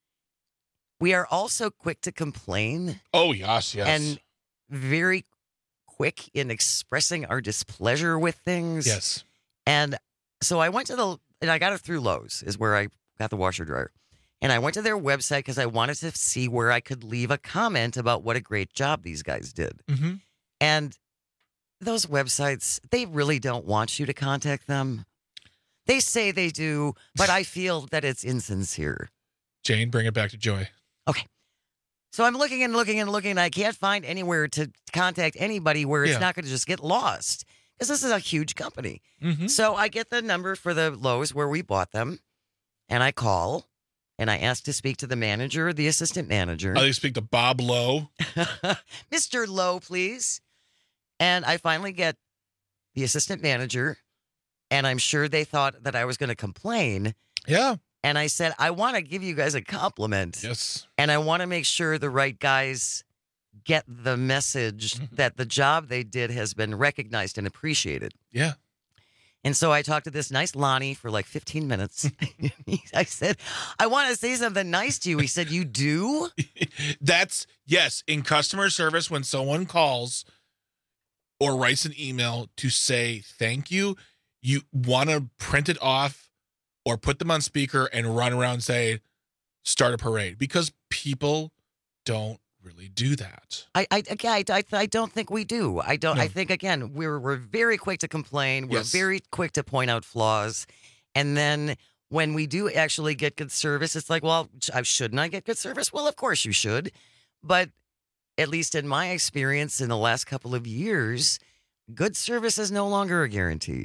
We are also quick to complain Oh, yes, yes. and very quick in expressing our displeasure with things. yes. And so I went to the, and I got it through Lowe's, is where I got the washer dryer. And I went to their website because I wanted to see where I could leave a comment about what a great job these guys did. Mm-hmm. And those websites, they really don't want you to contact them. They say they do, but I feel that it's insincere. Jane, bring it back to Joy. Okay. So I'm looking and looking and looking, and I can't find anywhere to contact anybody where it's Yeah. not going to just get lost because this is a huge company. Mm-hmm. So I get the number for the Lowe's where we bought them, and I call, and I ask to speak to the manager, the assistant manager. I speak to Bob Lowe. Mister Lowe, please. And I finally get the assistant manager, and I'm sure they thought that I was going to complain. Yeah. And I said, I want to give you guys a compliment. Yes. And I want to make sure the right guys get the message that the job they did has been recognized and appreciated. Yeah. And so I talked to this nice Lonnie for like fifteen minutes. I said, I want to say something nice to you. He said, you do? That's, yes, in customer service, when someone calls or writes an email to say thank you, you want to print it off or put them on speaker and run around and say, start a parade, because people don't really do that. I, I, I, I, I don't think we do. I don't. No. I think again, we're we're very quick to complain. We're Yes. very quick to point out flaws, and then when we do actually get good service, it's like, well, sh- shouldn't I get good service? Well, of course you should, but at least in my experience in the last couple of years, good service is no longer a guarantee.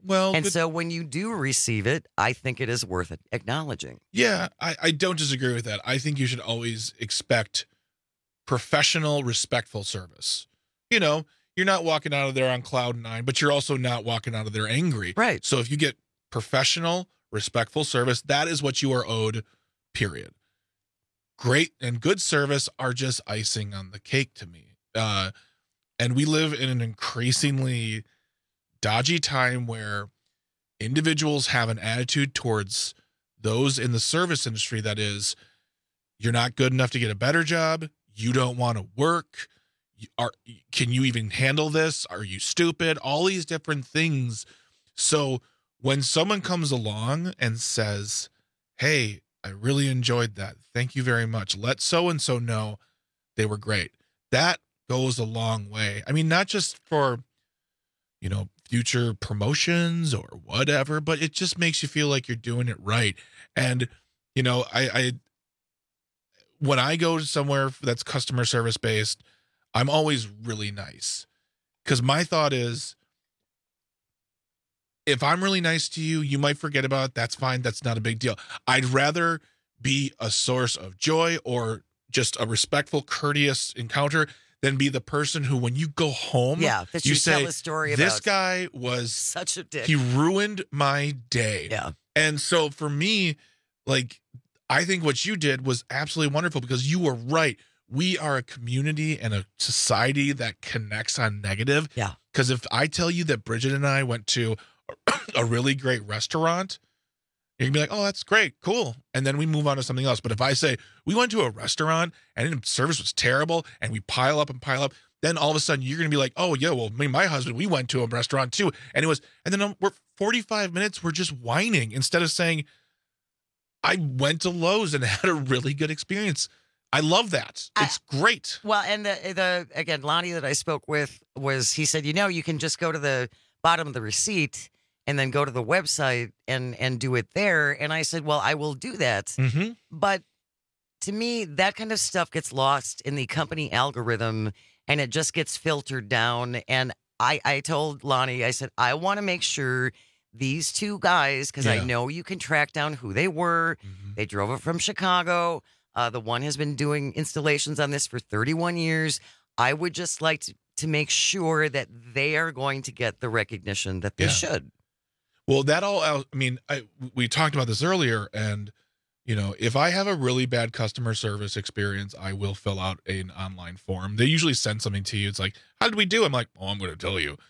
Well, and but- so when you do receive it, I think it is worth it acknowledging. Yeah, I, I don't disagree with that. I think you should always expect professional, respectful service. You know, you're not walking out of there on cloud nine, but you're also not walking out of there angry. Right. So if you get professional, respectful service, that is what you are owed, period. Great and good service are just icing on the cake to me. Uh, and we live in an increasingly dodgy time where individuals have an attitude towards those in the service industry that is, you're not good enough to get a better job. You don't want to work. You are, can you even handle this? Are you stupid? All these different things. So when someone comes along and says, hey, I really enjoyed that. Thank you very much. Let so-and-so know they were great. That goes a long way. I mean, not just for, you know, future promotions or whatever, but it just makes you feel like you're doing it right. And, you know, I, I when I go to somewhere that's customer service based, I'm always really nice, because my thought is, if I'm really nice to you, you might forget about it. That's fine. That's not a big deal. I'd rather be a source of joy or just a respectful, courteous encounter than be the person who, when you go home, Yeah, that you you say, tell a story this about. guy was Such a dick. He ruined my day. Yeah. And so for me, like, I think what you did was absolutely wonderful, because you were right. We are a community and a society that connects on negative. Yeah. Because if I tell you that Bridget and I went to a really great restaurant, you're gonna be like, oh, that's great, cool. And then we move on to something else. But if I say we went to a restaurant and the service was terrible and we pile up and pile up, then all of a sudden you're gonna be like, oh yeah, well, me and my husband, we went to a restaurant too. And it was, and then um, we're forty-five minutes, we're just whining instead of saying, I went to Lowe's and had a really good experience. I love that. It's great. Well, and the the again, Lonnie that I spoke with was, he said, you know, you can just go to the bottom of the receipt and then go to the website and and do it there. And I said, well, I will do that. Mm-hmm. But to me, that kind of stuff gets lost in the company algorithm and it just gets filtered down. And I, I told Lonnie, I said, I want to make sure these two guys, because Yeah. I know you can track down who they were. Mm-hmm. They drove it from Chicago. Uh, the one has been doing installations on this for thirty-one years. I would just like to, to make sure that they are going to get the recognition that they Yeah. should. Well, that all, I mean, I, we talked about this earlier, and, you know, if I have a really bad customer service experience, I will fill out an online form. They usually send something to you. It's like, how did we do? I'm like, oh, I'm going to tell you.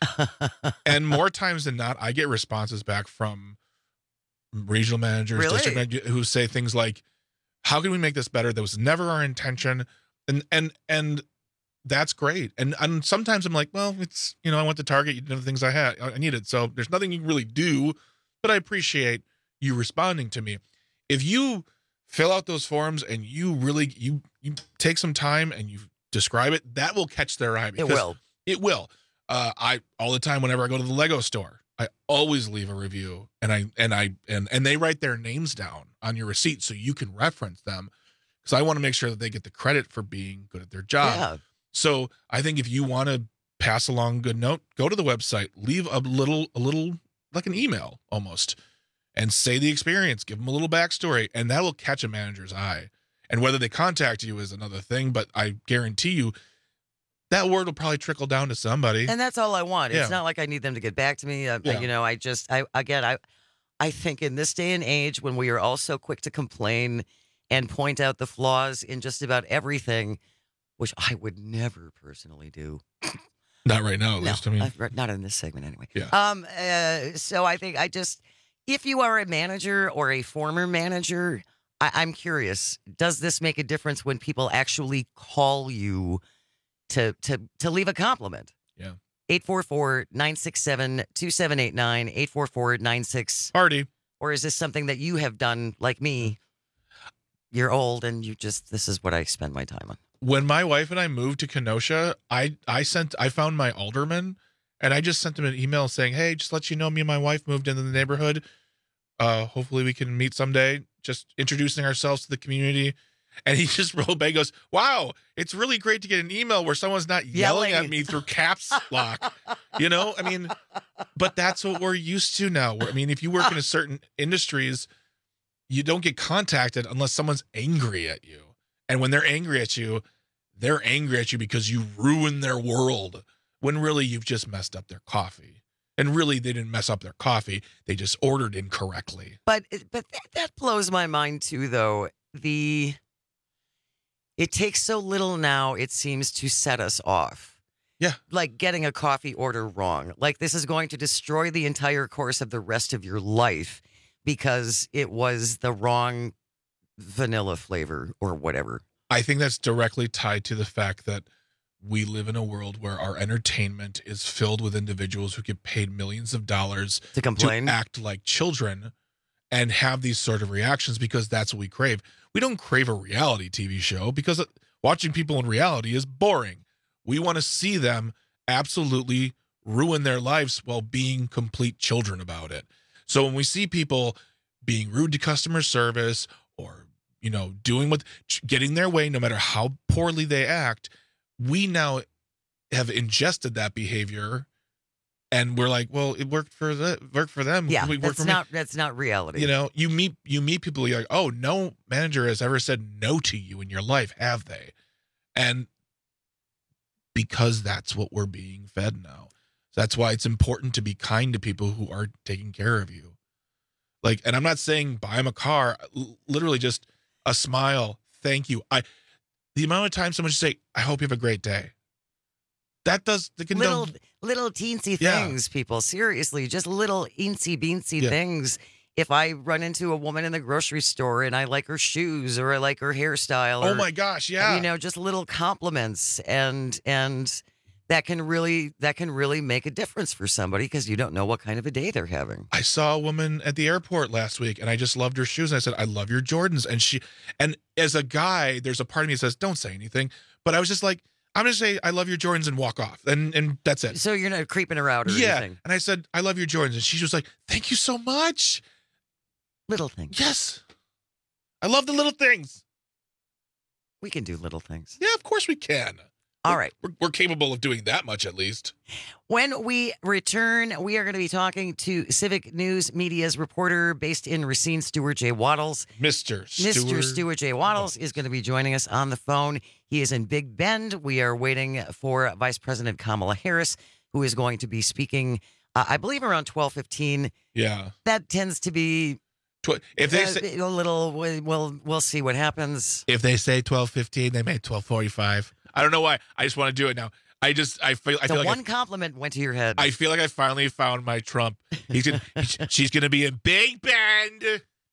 And more times than not, I get responses back from regional managers, Really? district managers, who say things like, how can we make this better? That was never our intention. And, and, and, that's great. And and sometimes I'm like, well, it's, you know, I went to Target, you know, the things I had, I needed. So there's nothing you can really do, but I appreciate you responding to me. If you fill out those forms and you really, you, you take some time and you describe it, that will catch their eye. It because will. It will. Uh, I, all the time, whenever I go to the Lego store, I always leave a review, and I, and I, and, and they write their names down on your receipt so you can reference them, because I want to make sure that they get the credit for being good at their job. Yeah. So I think if you want to pass along a good note, go to the website, leave a little, a little, like an email almost, and say the experience, give them a little backstory, and that will catch a manager's eye. And whether they contact you is another thing, but I guarantee you that word will probably trickle down to somebody. And that's all I want. Yeah. It's not like I need them to get back to me. Uh, Yeah. You know, I just, I again, I, I think in this day and age when we are all so quick to complain and point out the flaws in just about everything, which I would never personally do. Not right now, at No, least. I mean, uh, not in this segment anyway. Yeah. Um. Uh, so I think I just, if you are a manager or a former manager, I, I'm curious. Does this make a difference when people actually call you to to to leave a compliment? Yeah. eight four four, nine six seven, two seven eight nine, eight four four, nine six. Party. Or is this something that you have done like me? You're old and you just, this is what I spend my time on. when my wife and I moved to Kenosha, I I sent I found my alderman, and I just sent him an email saying, "Hey, just let you know, me and my wife moved into the neighborhood. Uh, hopefully we can meet someday. Just introducing ourselves to the community." And he just rolled back and goes, wow, it's really great to get an email where someone's not yelling, yelling at me through caps lock. You know, I mean, but that's what we're used to now. I mean, if you work in a certain industries, you don't get contacted unless someone's angry at you. And when they're angry at you, they're angry at you because you ruined their world, when really you've just messed up their coffee. And really, they didn't mess up their coffee. They just ordered incorrectly. But but that, that blows my mind, too, though. The It takes so little now, it seems, to set us off. Yeah. Like getting a coffee order wrong. Like this is going to destroy the entire course of the rest of your life because it was the wrong vanilla flavor or whatever. I think that's directly tied to the fact that we live in a world where our entertainment is filled with individuals who get paid millions of dollars to complain, to act like children and have these sort of reactions because that's what we crave. We don't crave a reality T V show because watching people in reality is boring. We want to see them absolutely ruin their lives while being complete children about it. So when we see people being rude to customer service or, you know, doing what, getting their way, no matter how poorly they act, we now have ingested that behavior, and we're like, well, it worked for the worked for them. Yeah, we that's for not me. that's not reality. You know, you meet you meet people, you're like, oh, no manager has ever said no to you in your life, have they? And because that's what we're being fed now. That's why it's important to be kind to people who are taking care of you. Like, and I'm not saying buy them a car, literally just a smile, thank you. I. The amount of time someone should say, I hope you have a great day. That does the little little teensy yeah. things, people. Seriously, just little eensy beansy yeah. things. If I run into a woman in the grocery store and I like her shoes or I like her hairstyle, or, oh my gosh, yeah, you know, just little compliments, and and that can really that can really make a difference for somebody because you don't know what kind of a day they're having. I saw a woman at the airport last week and I just loved her shoes. And I said, I love your Jordans. And she, and as a guy, there's a part of me that says, don't say anything. But I was just like, I'm going to say, I love your Jordans and walk off. And and that's it. So you're not creeping her out or yeah. anything. And I said, I love your Jordans. And she was like, thank you so much. Little things. Yes. I love the little things. We can do little things. Yeah, of course we can. All right. We're, we're capable of doing that much, at least. When we return, we are going to be talking to Civic News Media's reporter based in Racine, Stuart J. Waddles. Mister Stuart. Mister Stuart J. Waddles is going to be joining us on the phone. He is in Big Bend. We are waiting for Vice President Kamala Harris, who is going to be speaking, uh, I believe, around twelve fifteen. Yeah. That tends to be if they uh, say, a little, we'll, we'll see what happens. If they say twelve fifteen, they made twelve forty-five. I don't know why. I just want to do it now. I just, I feel, I the feel like one I, compliment went to your head. I feel like I finally found my Trump. He's gonna, she's going to be in Big Bend.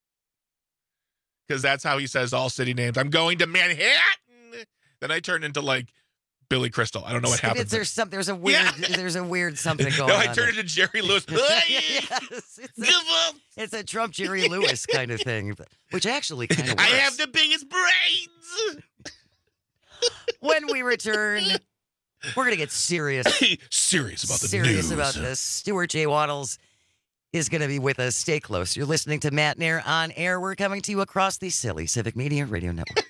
Because that's how he says all city names. I'm going to Manhattan. Then I turn into like Billy Crystal. I don't know what happens. There's some, there's a weird, yeah. there's a weird something going no, on. I turn into Jerry Lewis. yes, it's, a, it's a Trump Jerry Lewis kind of thing, which actually kind of works. I have the biggest brains. When we return, we're going to get serious. serious about the serious news. about this. Stuart J. Waddles is going to be with us. Stay close. You're listening to Matt Nair on air. We're coming to you across the Silly Civic Media Radio Network.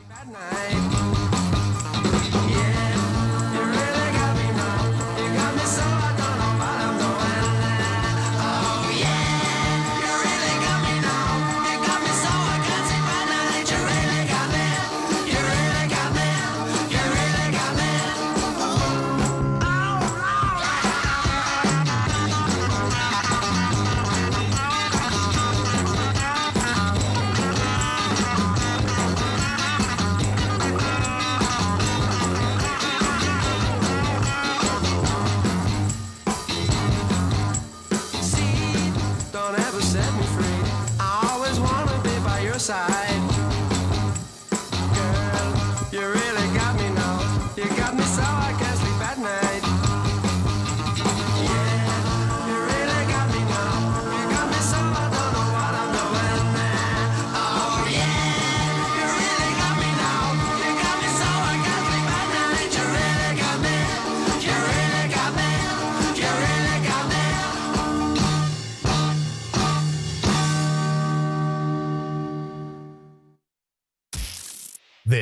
Side. Girl, you really got me now. You got me so I can't sleep at night. Yeah, you really got me now. You got me so I don't know what I'm doing there. Oh yeah, you really got me now. You got me so I can't sleep at night. You really got me. You really got me. You really got me.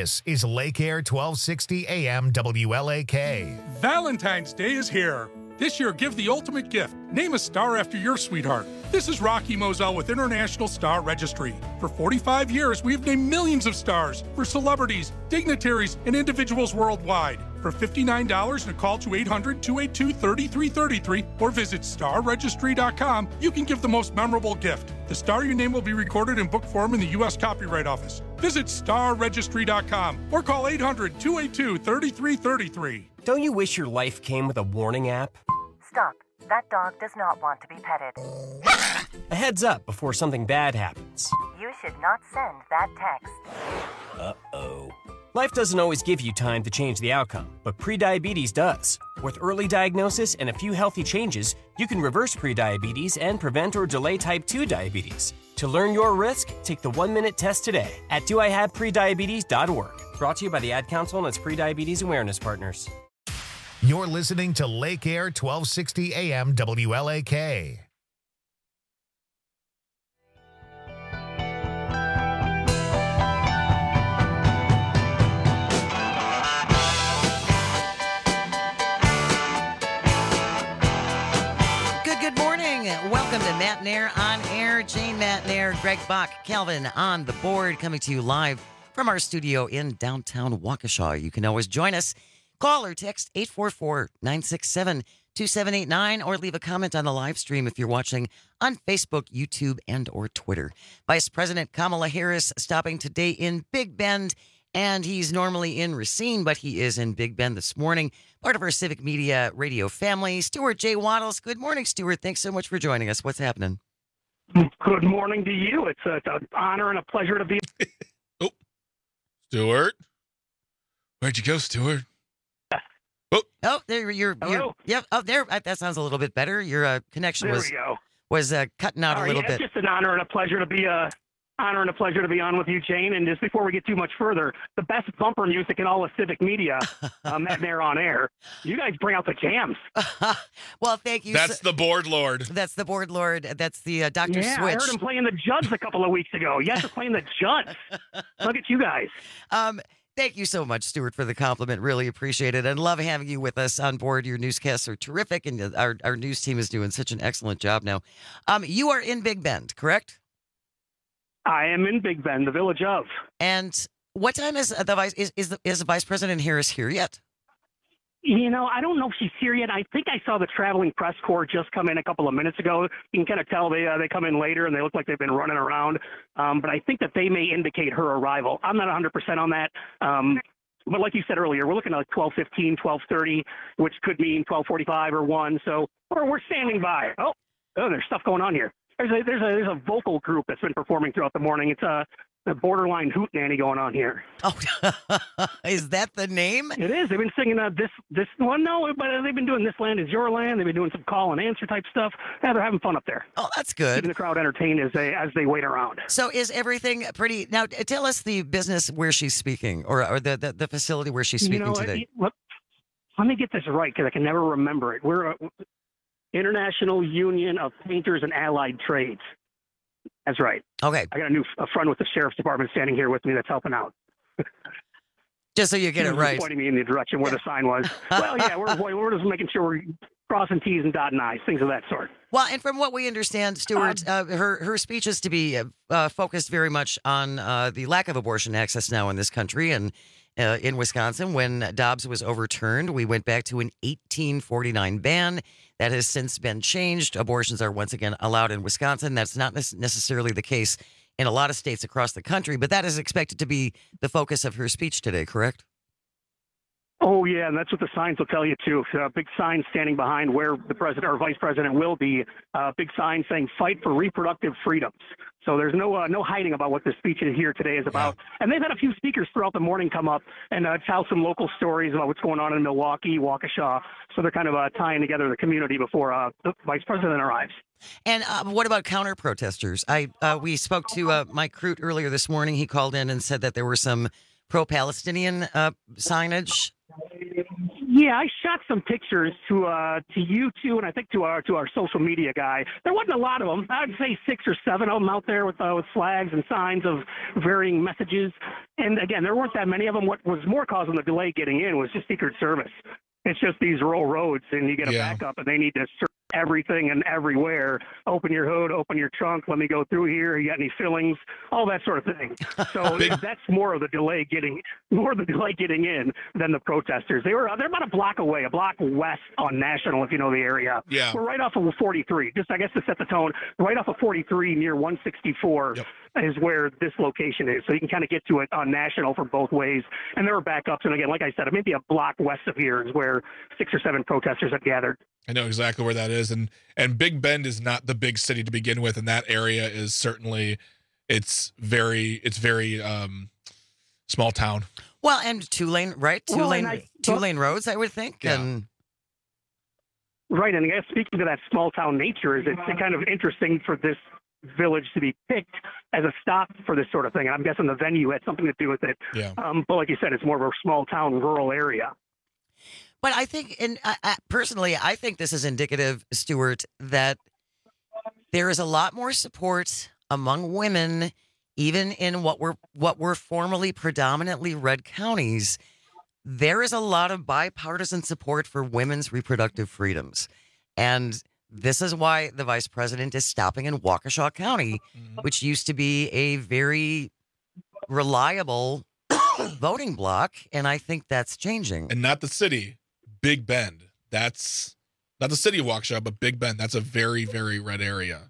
This is Lake Air twelve sixty A M W L A K. Valentine's Day is here. This year, give the ultimate gift. Name a star after your sweetheart. This is Rocky Moselle with International Star Registry. For forty-five years, we have named millions of stars for celebrities, dignitaries, and individuals worldwide. For fifty-nine dollars and a call to eight hundred, two eight two, three three three three or visit star registry dot com, you can give the most memorable gift. The star your name will be recorded in book form in the U S Copyright Office. Visit star registry dot com or call eight hundred, two eight two, three three three three. Don't you wish your life came with a warning app? Stop. That dog does not want to be petted. A heads up before something bad happens. You should not send that text. Uh-oh. Life doesn't always give you time to change the outcome, but prediabetes does. With early diagnosis and a few healthy changes, you can reverse prediabetes and prevent or delay type two diabetes. To learn your risk, take the one-minute test today at do I have prediabetes dot org. Brought to you by the Ad Council and its prediabetes awareness partners. You're listening to Lake Air twelve sixty A M W L A K. Good, good morning. Welcome to Matt Nair on Air. Jane Matt Nair, Greg Bach, Calvin on the board, coming to you live from our studio in downtown Waukesha. You can always join us. Call or text eight four four, nine six seven, two seven eight nine or leave a comment on the live stream if you're watching on Facebook, YouTube, and or Twitter. Vice President Kamala Harris stopping today in Big Bend, and he's normally in Racine, but he is in Big Bend this morning, part of our Civic Media radio family. Stuart J. Waddles. Good morning, Stuart. Thanks so much for joining us. What's happening? Good morning to you. It's, a, it's an honor and a pleasure to be. oh, Stuart, where'd you go, Stuart? Oh, there you're. you're yep. Oh, there. That sounds a little bit better. Your uh, connection There was we go. was uh, cutting out All a right, little yeah, bit. It's just an honor and a pleasure to be uh, honor and a pleasure to be on with you, Jane. And just before we get too much further, the best bumper music in all of Civic Media, um, Matt Nair on Air. You guys bring out the jams. Well, thank you. That's so- the board lord. That's the board lord. That's the uh, Doctor Yeah, Switch. I heard him playing the Judds a couple of weeks ago. Yes, they're playing the Judds. Look at you guys. Um, thank you so much, Stuart, for the compliment. Really appreciate it, and love having you with us on board. Your newscasts are terrific, and our our news team is doing such an excellent job now. Um, you are in Big Bend, correct? I am in Big Bend, the village of. And what time is the vice is is, the, is Vice President Harris here yet? You know, I don't know if she's here yet. I think I saw the traveling press corps just come in a couple of minutes ago. You can kind of tell they uh, they come in later and they look like they've been running around. Um, but I think that they may indicate her arrival. I'm not one hundred percent on that. Um, but like you said earlier, we're looking at like twelve fifteen, twelve thirty, which could mean twelve forty-five or one. So we're, we're standing by. Oh, oh, there's stuff going on here. There's a, there's a there's a vocal group that's been performing throughout the morning. It's a, a borderline hootenanny going on here. Oh, is that the name? It is. They've been singing uh, this this one. No, but they've been doing "This Land Is Your Land." They've been doing some call and answer type stuff. Yeah, they're having fun up there. Oh, that's good. Keeping the crowd entertained as they as they wait around. So is everything pretty now? Tell us the business where she's speaking, or or the the, the facility where she's speaking you know, today. it- Let, let me get this right because I can never remember it. We're a International Union of Painters and Allied Trades. That's right. Okay. I got a new a friend with the sheriff's department standing here with me that's helping out. Just so you get He it was right. Pointing me in the direction where the sign was. Well, yeah, we're we're just making sure we're crossing T's and dotting I's, things of that sort. Well, and from what we understand, Stuart, uh, her her speech is to be uh, uh, focused very much on uh, the lack of abortion access now in this country and uh, in Wisconsin. When Dobbs was overturned, we went back to an eighteen forty-nine ban. That has since been changed. Abortions are once again allowed in Wisconsin. That's not nec- necessarily the case in a lot of states across the country, but that is expected to be the focus of her speech today, correct? Oh, yeah, and that's what the signs will tell you, too. A big sign standing behind where the president or vice president will be. A big sign saying, fight for reproductive freedoms. So there's no uh, no hiding about what this speech is here today is about. And they've had a few speakers throughout the morning come up and uh, tell some local stories about what's going on in Milwaukee, Waukesha. So they're kind of uh, tying together the community before uh, the vice president arrives. And uh, what about counter protesters? I uh, we spoke to uh, Mike Crute earlier this morning. He called in and said that there were some pro-Palestinian uh, signage. Yeah, I shot some pictures to uh, to you two, and I think to our to our social media guy. There wasn't a lot of them. I'd say six or seven of them out there with uh, with flags and signs of varying messages. And again, there weren't that many of them. What was more causing the delay getting in was just Secret Service. It's just these rural roads, and you get a Yeah. backup, and they need to search everything and everywhere. Open your hood, open your trunk. Let me go through here. You got any fillings? All that sort of thing. So that's more of the delay getting more of the delay getting in than the protesters. They were they're about a block away, a block west on National, if you know the area. Yeah. We're right off of forty-three. Just I guess to set the tone, right off of forty-three near one sixty-four. Yep. Is where this location is. So you can kind of get to it on National from both ways. And there were backups. And again, like I said, maybe a block west of here is where six or seven protesters had gathered. I know exactly where that is, and and Big Bend is not the big city to begin with, and that area is certainly it's very it's very um, small town. Well, and two lane, right? Two Well, lane, and I- two lane roads, I would think. Yeah. And Right, and I guess speaking to that small town nature, is it's kind of interesting for this village to be picked as a stop for this sort of thing. And I'm guessing the venue had something to do with it. Yeah. Um, but like you said, it's more of a small town, rural area. But I think, and I, I, personally, I think this is indicative, Stuart, that there is a lot more support among women, even in what were what were formerly predominantly red counties. There is a lot of bipartisan support for women's reproductive freedoms, and this is why the vice president is stopping in Waukesha County, which used to be a very reliable voting block, and I think that's changing. And not the city, Big Bend. That's not the city of Waukesha, but Big Bend. That's a very, very red area.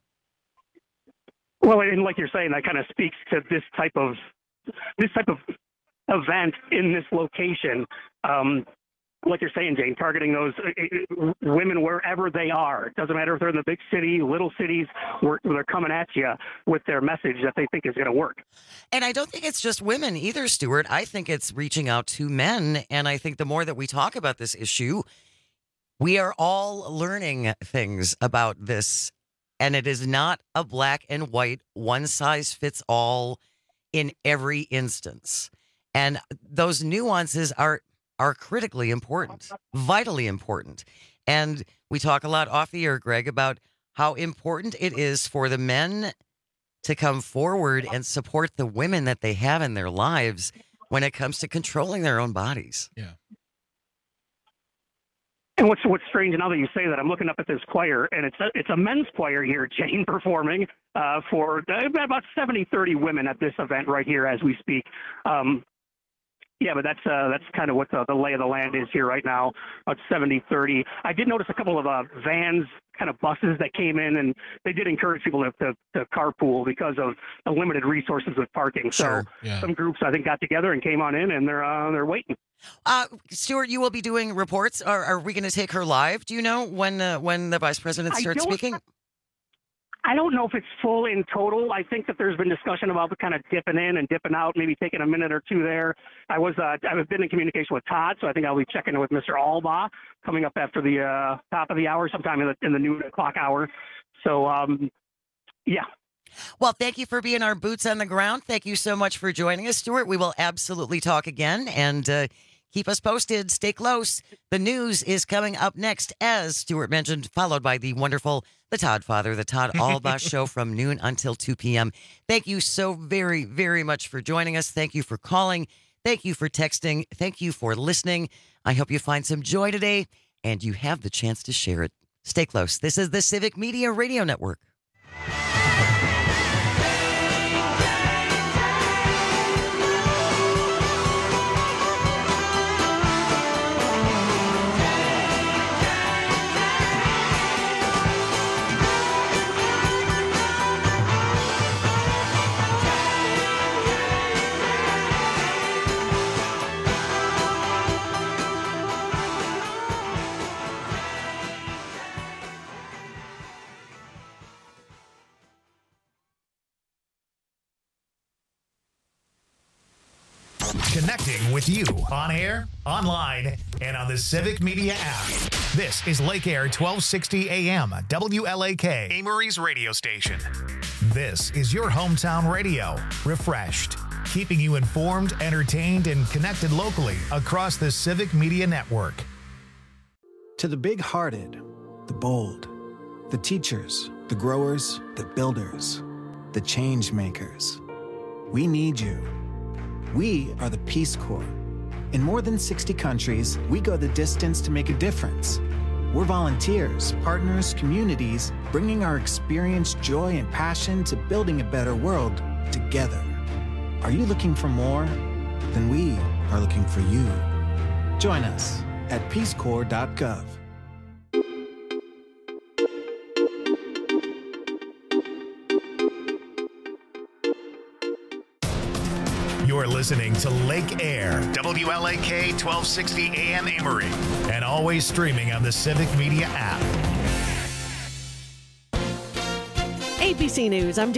Well, and like you're saying, that kind of speaks to this type of this type of event in this location. Um, like you're saying, Jane, targeting those uh, women wherever they are. It doesn't matter if they're in the big city, little cities, where they're coming at you with their message that they think is going to work. And I don't think it's just women either, Stuart. I think it's reaching out to men. And I think the more that we talk about this issue, we are all learning things about this. And it is not a black and white, one size fits all in every instance. And those nuances are are critically important, vitally important. And we talk a lot off the air, Greg, about how important it is for the men to come forward and support the women that they have in their lives when it comes to controlling their own bodies. Yeah. And what's what's strange now that you say that, I'm looking up at this choir, and it's a, it's a men's choir here, Jane, performing uh, for about seventy thirty women at this event right here as we speak. Um, Yeah, but that's uh, that's kind of what the, the lay of the land is here right now, about seventy thirty. I did notice a couple of uh, vans, kind of buses that came in, and they did encourage people to, to, to carpool because of the limited resources with parking. Sure, so yeah. some groups, I think, got together and came on in, and they're uh, they're waiting. Uh, Stuart, you will be doing reports. Are, are we going to take her live? Do you know when uh, when the vice president I starts don't- speaking? I don't know if it's full in total. I think that there's been discussion about the kind of dipping in and dipping out, maybe taking a minute or two there. I was uh, I've been in communication with Todd, so I think I'll be checking in with Mister Albaugh coming up after the uh, top of the hour, sometime in the in the noon o'clock hour. So um, yeah. Well, thank you for being our boots on the ground. Thank you so much for joining us, Stuart. We will absolutely talk again, and uh, keep us posted. Stay close. The news is coming up next, as Stuart mentioned, followed by the wonderful The Todd Father, The Todd Albaugh Show from noon until two p.m. Thank you so very, very much for joining us. Thank you for calling. Thank you for texting. Thank you for listening. I hope you find some joy today, and you have the chance to share it. Stay close. This is the Civic Media Radio Network. Connecting with you on air, online, and on the Civic Media app. This is Lake Air twelve sixty A M, W L A K, Amory's radio station. This is your hometown radio, refreshed, keeping you informed, entertained, and connected locally across the Civic Media network. To the big-hearted, the bold, the teachers, the growers, the builders, the change makers, we need you. We are the Peace Corps. In more than sixty countries, we go the distance to make a difference. We're volunteers, partners, communities, bringing our experience, joy, and passion to building a better world together. Are you looking for more? Then we are looking for you. Join us at peace corps dot gov. You're listening to Lake Air, W L A K twelve sixty A M Amory, and always streaming on the Civic Media app. A B C News, I'm